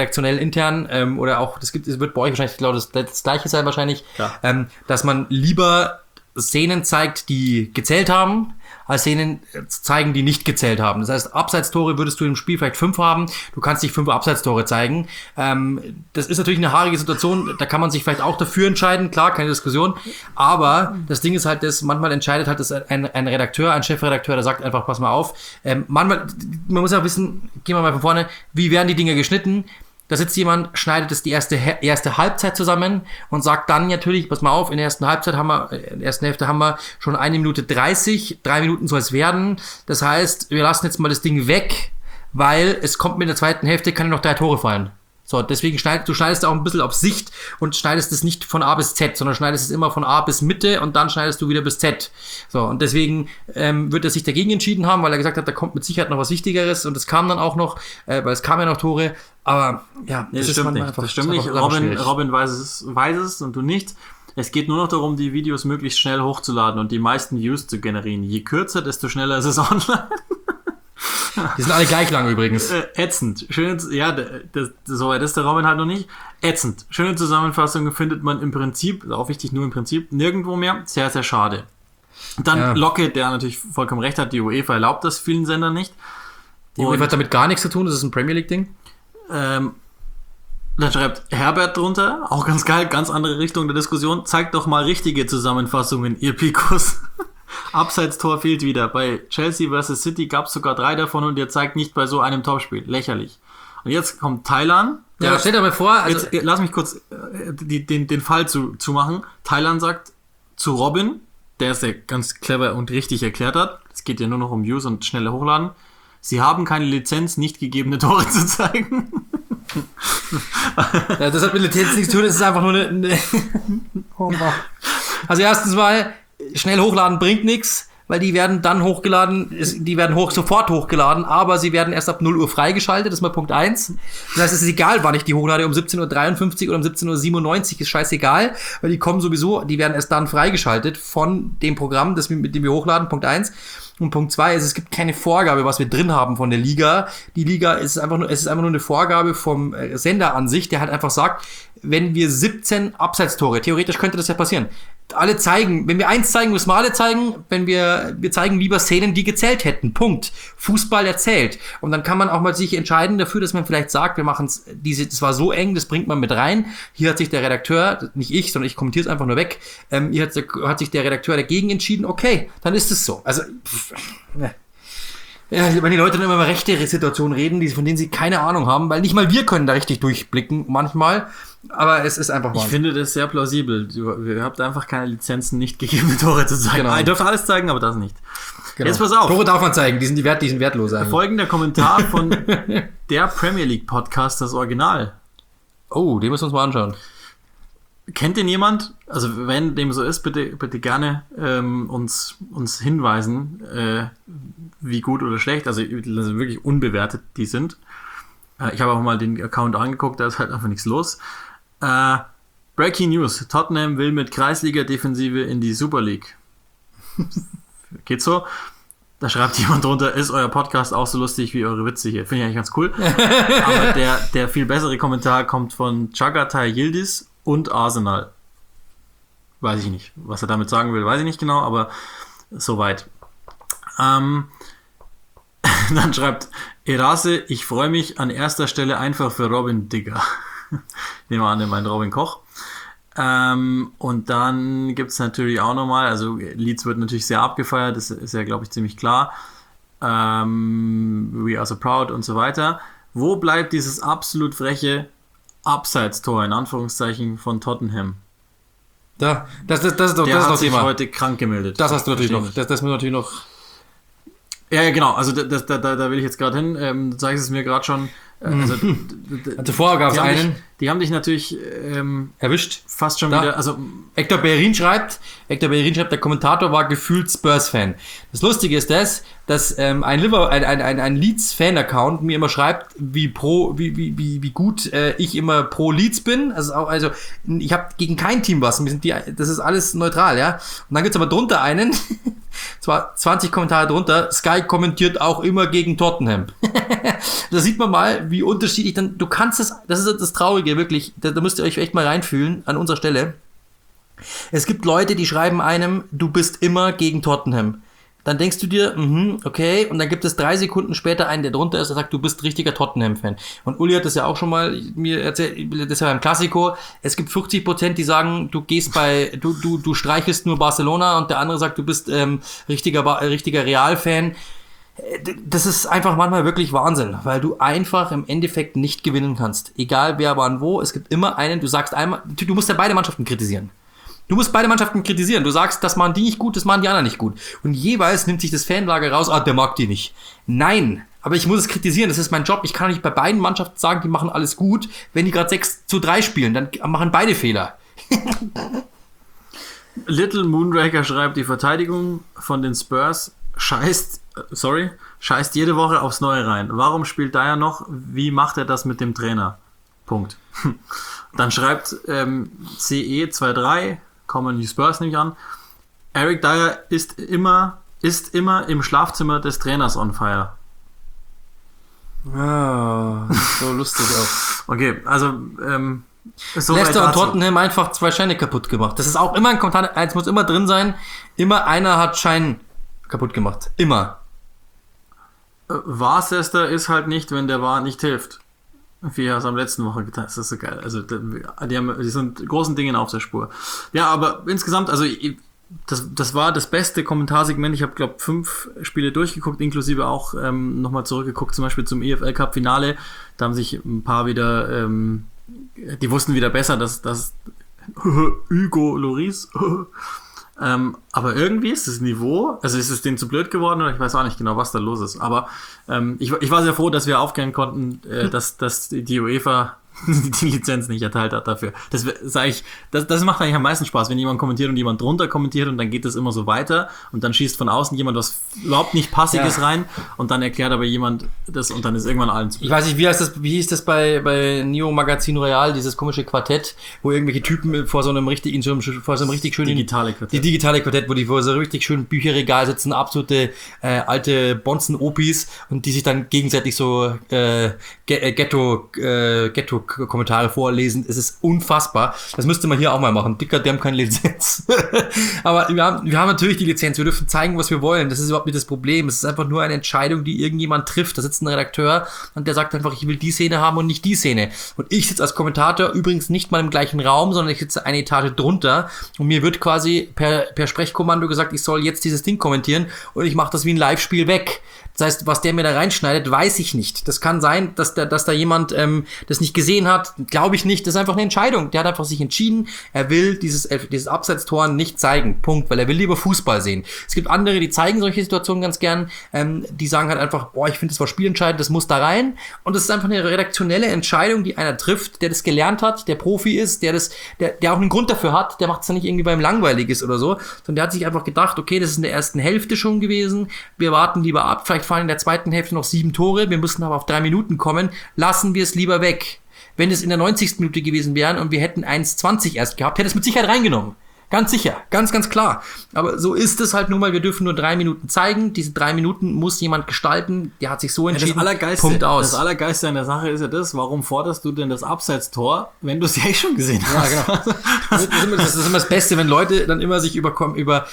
intern, oder auch, es wird bei euch wahrscheinlich, glaube ich, das Gleiche sein wahrscheinlich, dass man lieber Szenen zeigt, die gezählt haben, als Szenen zeigen, die nicht gezählt haben. Das heißt, Abseitstore würdest du im Spiel vielleicht 5 haben, du kannst nicht 5 Abseitstore zeigen. Das ist natürlich eine haarige Situation, da kann man sich vielleicht auch dafür entscheiden, klar, keine Diskussion, aber das Ding ist halt, manchmal entscheidet halt ein Redakteur, ein Chefredakteur, der sagt einfach, pass mal auf, manchmal, man muss ja wissen, gehen wir mal von vorne, wie werden die Dinge geschnitten? Da sitzt jemand, schneidet es die erste Halbzeit zusammen und sagt dann natürlich, pass mal auf, in der ersten Hälfte haben wir schon 1 Minute 30, 3 Minuten soll es werden. Das heißt, wir lassen jetzt mal das Ding weg, weil es kommt mit der zweiten Hälfte, kann noch 3 Tore fallen. So, deswegen schneidest du auch ein bisschen auf Sicht und schneidest es nicht von A bis Z, sondern schneidest es immer von A bis Mitte und dann schneidest du wieder bis Z. So, und deswegen wird er sich dagegen entschieden haben, weil er gesagt hat, da kommt mit Sicherheit noch was Wichtigeres und es kam dann auch noch, weil es kamen ja noch Tore, aber ja, das stimmt nicht. Das stimmt nicht. Robin weiß es und du nicht. Es geht nur noch darum, die Videos möglichst schnell hochzuladen und die meisten Views zu generieren. Je kürzer, desto schneller ist es online. Die sind alle gleich lang übrigens. Ätzend. Soweit ist der Robin halt noch nicht. Ätzend. Schöne Zusammenfassungen findet man im Prinzip, auch wichtig, nur im Prinzip, nirgendwo mehr. Sehr, sehr schade. Dann Locke, der natürlich vollkommen recht hat, die UEFA erlaubt das vielen Sendern nicht. Die UEFA hat damit gar nichts zu tun, das ist ein Premier League-Ding. Dann schreibt Herbert drunter, auch ganz geil, ganz andere Richtung der Diskussion. Zeigt doch mal richtige Zusammenfassungen, ihr Pikus. Abseitstor fehlt wieder. Bei Chelsea vs. City gab es sogar 3 davon und ihr zeigt nicht bei so einem Topspiel. Lächerlich. Und jetzt kommt Thailand. Ja, stell dir mal vor. Also jetzt, lass mich kurz den Fall zu machen. Thailand sagt zu Robin, der es ja ganz clever und richtig erklärt hat, es geht ja nur noch um Views und schnelle Hochladen, Sie haben keine Lizenz, nicht gegebene Tore zu zeigen. Ja, das hat mit Lizenz nichts zu tun, das ist einfach nur eine Also erstens mal, schnell hochladen bringt nichts, weil die werden dann hochgeladen, die werden sofort hochgeladen, aber sie werden erst ab 0 Uhr freigeschaltet, das ist mal Punkt 1. Das heißt, es ist egal, wann ich die hochlade, um 17.53 Uhr oder um 17.97 Uhr, ist scheißegal, weil die kommen sowieso, die werden erst dann freigeschaltet von dem Programm, mit dem wir hochladen, Punkt 1. Und Punkt 2 ist, es gibt keine Vorgabe, was wir drin haben von der Liga. Die Liga es ist einfach nur eine Vorgabe vom Sender an sich, der halt einfach sagt, wenn wir 17 Abseitstore, theoretisch könnte das ja passieren, alle zeigen, wenn wir eins zeigen, müssen wir alle zeigen, wenn wir zeigen lieber Szenen, die gezählt hätten, Punkt. Fußball erzählt. Und dann kann man auch mal sich entscheiden dafür, dass man vielleicht sagt, wir machen es, das war so eng, das bringt man mit rein. Hier hat sich der Redakteur, nicht ich, sondern ich kommentiere es einfach nur weg, hier hat sich der Redakteur dagegen entschieden, okay, dann ist es so. Also, ja, wenn die Leute dann immer über rechte Situationen reden, von denen sie keine Ahnung haben, weil nicht mal wir können da richtig durchblicken manchmal, aber es ist einfach Wahnsinn. Ich finde das sehr plausibel. Ihr habt einfach keine Lizenzen, nicht gegebene Tore zu zeigen. Genau. Ihr dürft alles zeigen, aber das nicht. Genau. Jetzt pass auf. Tore darf man zeigen, die sind wertlos eigentlich. Folgender Kommentar von der Premier League Podcast, das Original. Oh, den müssen wir uns mal anschauen. Kennt den jemand? Also wenn dem so ist, bitte gerne uns hinweisen, wie gut oder schlecht, also wirklich unbewertet die sind. Ich habe auch mal den Account angeguckt, da ist halt einfach nichts los. Breaking News. Tottenham will mit Kreisliga-Defensive in die Super League. Geht so. Da schreibt jemand drunter, ist euer Podcast auch so lustig wie eure Witze hier. Finde ich eigentlich ganz cool. Aber der viel bessere Kommentar kommt von Chagatai Yildiz und Arsenal. Weiß ich nicht. Was er damit sagen will, weiß ich nicht genau, aber soweit. Dann schreibt Erase, ich freue mich an erster Stelle einfach für Robin Digger. Nehmen wir an, der meint Robin Koch. Und dann gibt es natürlich auch nochmal, also Leeds wird natürlich sehr abgefeiert, das ist ja, glaube ich, ziemlich klar. We are so proud und so weiter. Wo bleibt dieses absolut freche Abseitstor, in Anführungszeichen, von Tottenham? Das ist doch der das hat sich Thema. Heute krank gemeldet. Das hast du natürlich noch. Das muss natürlich noch. Ja, genau. Also da will ich jetzt gerade hin. Du zeigst es mir gerade schon. Also zuvor gab es einen. Die haben dich natürlich erwischt. Fast schon wieder. Also Hector Bellerin schreibt, der Kommentator war gefühlt Spurs-Fan. Das Lustige ist dass ein Leeds-Fan-Account mir immer schreibt, wie gut ich immer pro Leeds bin. Also ich habe gegen kein Team was. Das ist alles neutral, ja. Und dann gibt's aber drunter einen, zwar 20 Kommentare drunter, Sky kommentiert auch immer gegen Tottenham. Da sieht man mal, wie unterschiedlich dann, du kannst das ist das Traurige, wirklich, da müsst ihr euch echt mal reinfühlen, an unserer Stelle. Es gibt Leute, die schreiben einem, du bist immer gegen Tottenham. Dann denkst du dir, okay, und dann gibt es 3 Sekunden später einen, der drunter ist, der sagt, du bist richtiger Tottenham-Fan. Und Uli hat das ja auch schon mal mir erzählt, das ist ja beim Klassiko, es gibt 50%, die sagen, du streichelst nur Barcelona, und der andere sagt, du bist richtiger Real-Fan. Das ist einfach manchmal wirklich Wahnsinn, weil du einfach im Endeffekt nicht gewinnen kannst. Egal wer, wann, wo. Es gibt immer einen, du sagst einmal, du musst ja beide Mannschaften kritisieren. Du sagst, das machen die nicht gut, das machen die anderen nicht gut. Und jeweils nimmt sich das Fanlager raus, der mag die nicht. Nein, aber ich muss es kritisieren, das ist mein Job. Ich kann nicht bei beiden Mannschaften sagen, die machen alles gut. Wenn die gerade 6-3 spielen, dann machen beide Fehler. Little Moonraker schreibt, die Verteidigung von den Spurs scheißt jede Woche aufs Neue rein. Warum spielt Dyer noch? Wie macht er das mit dem Trainer? Punkt. Dann schreibt CE23, kommen die Spurs nicht an. Eric Dyer ist immer im Schlafzimmer des Trainers on fire. Ah, so lustig auch. Okay, also Leicester und Tottenham einfach 2 Scheine kaputt gemacht. Das ist auch immer ein Kommentar, eins muss immer drin sein. Immer einer hat Schein kaputt gemacht. Immer. Worcester ist halt nicht, wenn der War nicht hilft. Wie er es am letzten Woche getan hat. Das ist so geil. Also die sind großen Dingen auf der Spur. Ja, aber insgesamt, also das war das beste Kommentarsegment. Ich habe, glaube 5 Spiele durchgeguckt, inklusive auch nochmal zurückgeguckt, zum Beispiel zum EFL Cup Finale. Da haben sich ein paar wieder, die wussten wieder besser, dass Hugo Lloris Aber irgendwie ist das Niveau, also ist es denen zu blöd geworden oder ich weiß auch nicht genau, was da los ist. Aber ich war sehr froh, dass wir aufklären konnten, dass die UEFA die Lizenz nicht erteilt hat dafür. Das macht eigentlich am meisten Spaß, wenn jemand kommentiert und jemand drunter kommentiert und dann geht das immer so weiter und dann schießt von außen jemand was überhaupt nicht Passiges rein und dann erklärt aber jemand das und dann ist irgendwann allen zu. Ich weiß nicht, wie hieß das bei Neo Magazin Royal, dieses komische Quartett, wo irgendwelche Typen vor so einem richtig schönen digitale Quartett. Die digitale Quartett, wo die vor so einem richtig schönen Bücherregal sitzen, absolute alte Bonzen-Opis und die sich dann gegenseitig so Ghetto-Kommentare vorlesen. Es ist unfassbar. Das müsste man hier auch mal machen. Dicker, die haben keine Lizenz. Aber wir haben natürlich die Lizenz. Wir dürfen zeigen, was wir wollen. Das ist überhaupt nicht das Problem. Es ist einfach nur eine Entscheidung, die irgendjemand trifft. Da sitzt ein Redakteur und der sagt einfach, ich will die Szene haben und nicht die Szene. Und ich sitze als Kommentator übrigens nicht mal im gleichen Raum, sondern ich sitze eine Etage drunter und mir wird quasi per Sprechkommando gesagt, ich soll jetzt dieses Ding kommentieren und ich mache das wie ein Live-Spiel weg. Das heißt, was der mir da reinschneidet, weiß ich nicht. Das kann sein, dass da jemand das nicht gesehen hat. Glaube ich nicht. Das ist einfach eine Entscheidung. Der hat einfach sich entschieden, er will dieses Abseitstor nicht zeigen. Punkt. Weil er will lieber Fußball sehen. Es gibt andere, die zeigen solche Situationen ganz gern. Die sagen halt einfach, ich finde, das war spielentscheidend, das muss da rein. Und das ist einfach eine redaktionelle Entscheidung, die einer trifft, der das gelernt hat, der Profi ist, der auch einen Grund dafür hat. Der macht es dann nicht irgendwie, weil ihm langweilig ist oder so. Sondern der hat sich einfach gedacht, okay, das ist in der ersten Hälfte schon gewesen. Wir warten lieber ab. Vielleicht fallen in der zweiten Hälfte noch 7 Tore, wir müssen aber auf 3 Minuten kommen, lassen wir es lieber weg. Wenn es in der 90. Minute gewesen wären und wir hätten 1,20 erst gehabt, hätte es mit Sicherheit reingenommen. Ganz sicher, ganz, ganz klar. Aber so ist es halt nun mal, wir dürfen nur 3 Minuten zeigen. Diese 3 Minuten muss jemand gestalten, der hat sich so entschieden. Punkt aus. Das Allergeiste an der Sache ist ja das, warum forderst du denn das Abseitstor, wenn du es ja schon gesehen hast? Ja, genau. Das ist immer das Beste, wenn Leute dann immer sich über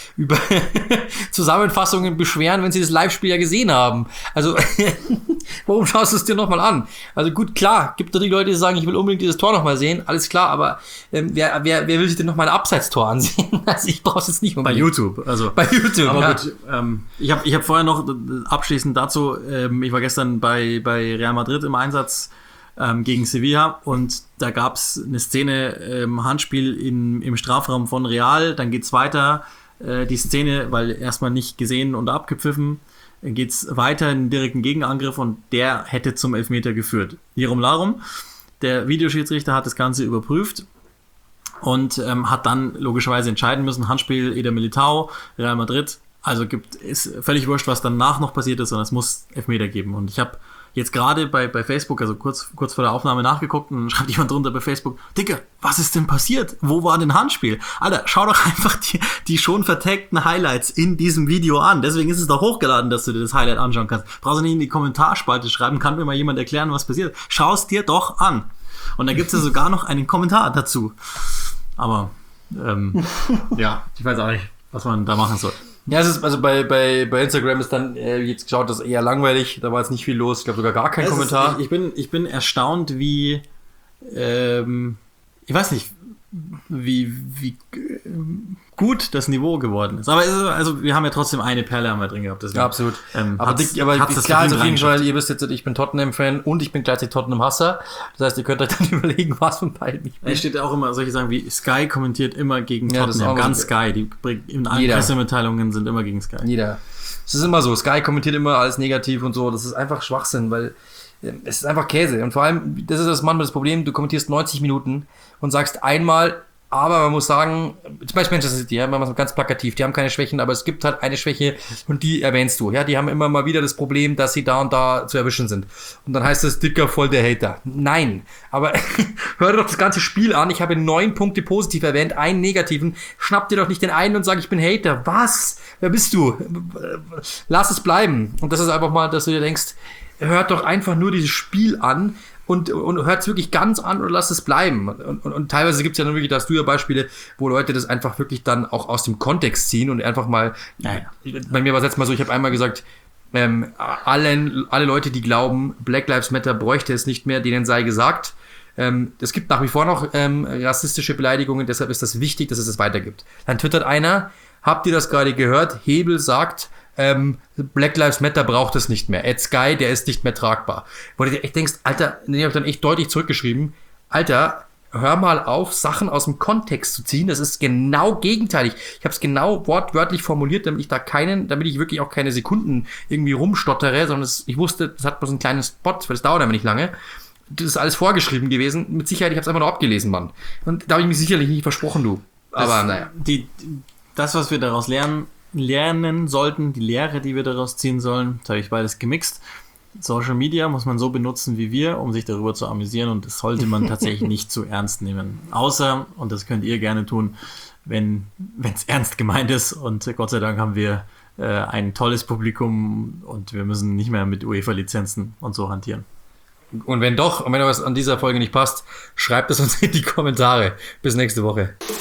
Zusammenfassungen beschweren, wenn sie das Live-Spiel ja gesehen haben. Also, warum schaust du es dir nochmal an? Also gut, klar, gibt es die Leute, die sagen, ich will unbedingt dieses Tor nochmal sehen, alles klar, aber wer will sich denn nochmal ein Abseitstor ansehen? Also ich brauche es jetzt nicht unbedingt. Bei YouTube, also. Bei YouTube, aber ja. Gut, ich hab vorher noch abschließend dazu, ich war gestern bei Real Madrid im Einsatz gegen Sevilla und da gab es eine Szene, Handspiel im Strafraum von Real, dann geht's weiter, die Szene, weil erstmal nicht gesehen und abgepfiffen, geht's weiter in den direkten Gegenangriff und der hätte zum Elfmeter geführt. Hierum Larum, der Videoschiedsrichter hat das Ganze überprüft und hat dann logischerweise entscheiden müssen, Handspiel Eder Militao, Real Madrid, also ist völlig wurscht, was danach noch passiert ist, sondern es muss Elfmeter geben. Und ich habe jetzt gerade bei Facebook, also kurz vor der Aufnahme nachgeguckt und dann schreibt jemand drunter bei Facebook, Digga, was ist denn passiert? Wo war denn Handspiel? Alter, schau doch einfach die schon vertagten Highlights in diesem Video an. Deswegen ist es doch hochgeladen, dass du dir das Highlight anschauen kannst. Brauchst du nicht in die Kommentarspalte schreiben, kann mir mal jemand erklären, was passiert. Schau es dir doch an. Und da gibt es ja sogar noch einen Kommentar dazu. Aber, ja, ich weiß auch nicht, was man da machen soll. Ja, es ist, also bei Instagram ist dann jetzt geschaut, das ist eher langweilig, da war jetzt nicht viel los, ich glaube sogar gar kein Kommentar. Ich bin erstaunt, wie, ich weiß nicht, wie gut das Niveau geworden ist. Aber also wir haben ja trotzdem eine Perle haben wir drin gehabt. Deswegen, ja, absolut. Aber klar ist auf jeden Fall, ihr wisst jetzt, ich bin Tottenham-Fan und ich bin gleichzeitig Tottenham-Hasser. Das heißt, ihr könnt euch dann überlegen, was von beiden ich bin. Es steht auch immer solche Sachen wie Sky kommentiert immer gegen Tottenham. Ganz Sky. Die in allen Pressemitteilungen sind immer gegen Sky. Jeder. Es ist immer so. Sky kommentiert immer alles negativ und so. Das ist einfach Schwachsinn, weil es ist einfach Käse. Und vor allem, das ist manchmal das Problem, du kommentierst 90 Minuten und sagst einmal, aber man muss sagen, zum Beispiel Manchester City, ja, man ist ganz plakativ, die haben keine Schwächen, aber es gibt halt eine Schwäche und die erwähnst du. Ja, die haben immer mal wieder das Problem, dass sie da und da zu erwischen sind. Und dann heißt es, Dicker, voll der Hater. Nein, aber hör dir doch das ganze Spiel an. Ich habe 9 Punkte positiv erwähnt, einen negativen. Schnapp dir doch nicht den einen und sag, ich bin Hater. Was? Wer bist du? Lass es bleiben. Und das ist einfach mal, dass du dir denkst, hört doch einfach nur dieses Spiel an und hört es wirklich ganz an oder lasst es bleiben. Und teilweise gibt es ja dann wirklich, da hast du ja Beispiele, wo Leute das einfach wirklich dann auch aus dem Kontext ziehen und einfach mal, bei mir war es jetzt mal so, ich habe einmal gesagt, alle Leute, die glauben, Black Lives Matter bräuchte es nicht mehr, denen sei gesagt, es gibt nach wie vor noch rassistische Beleidigungen, deshalb ist das wichtig, dass es das weitergibt. Dann twittert einer, habt ihr das gerade gehört? Hebel sagt, Black Lives Matter braucht es nicht mehr. Ed Sky, der ist nicht mehr tragbar. Wo du dir echt denkst, Alter, ich habe dann echt deutlich zurückgeschrieben, Alter, hör mal auf, Sachen aus dem Kontext zu ziehen. Das ist genau gegenteilig. Ich habe es genau wortwörtlich formuliert, damit ich wirklich auch keine Sekunden irgendwie rumstottere, sondern ich wusste, das hat bloß einen kleinen Spot, weil das dauert aber nicht lange. Das ist alles vorgeschrieben gewesen. Mit Sicherheit, ich habe es einfach nur abgelesen, Mann. Und da habe ich mich sicherlich nicht versprochen, du. Aber naja. Das, was wir daraus lernen sollten, die Lehre, die wir daraus ziehen sollen, das habe ich beides gemixt. Social Media muss man so benutzen wie wir, um sich darüber zu amüsieren, und das sollte man tatsächlich nicht zu ernst nehmen. Außer, und das könnt ihr gerne tun, wenn es ernst gemeint ist, und Gott sei Dank haben wir ein tolles Publikum und wir müssen nicht mehr mit UEFA-Lizenzen und so hantieren. Und wenn was an dieser Folge nicht passt, schreibt es uns in die Kommentare. Bis nächste Woche.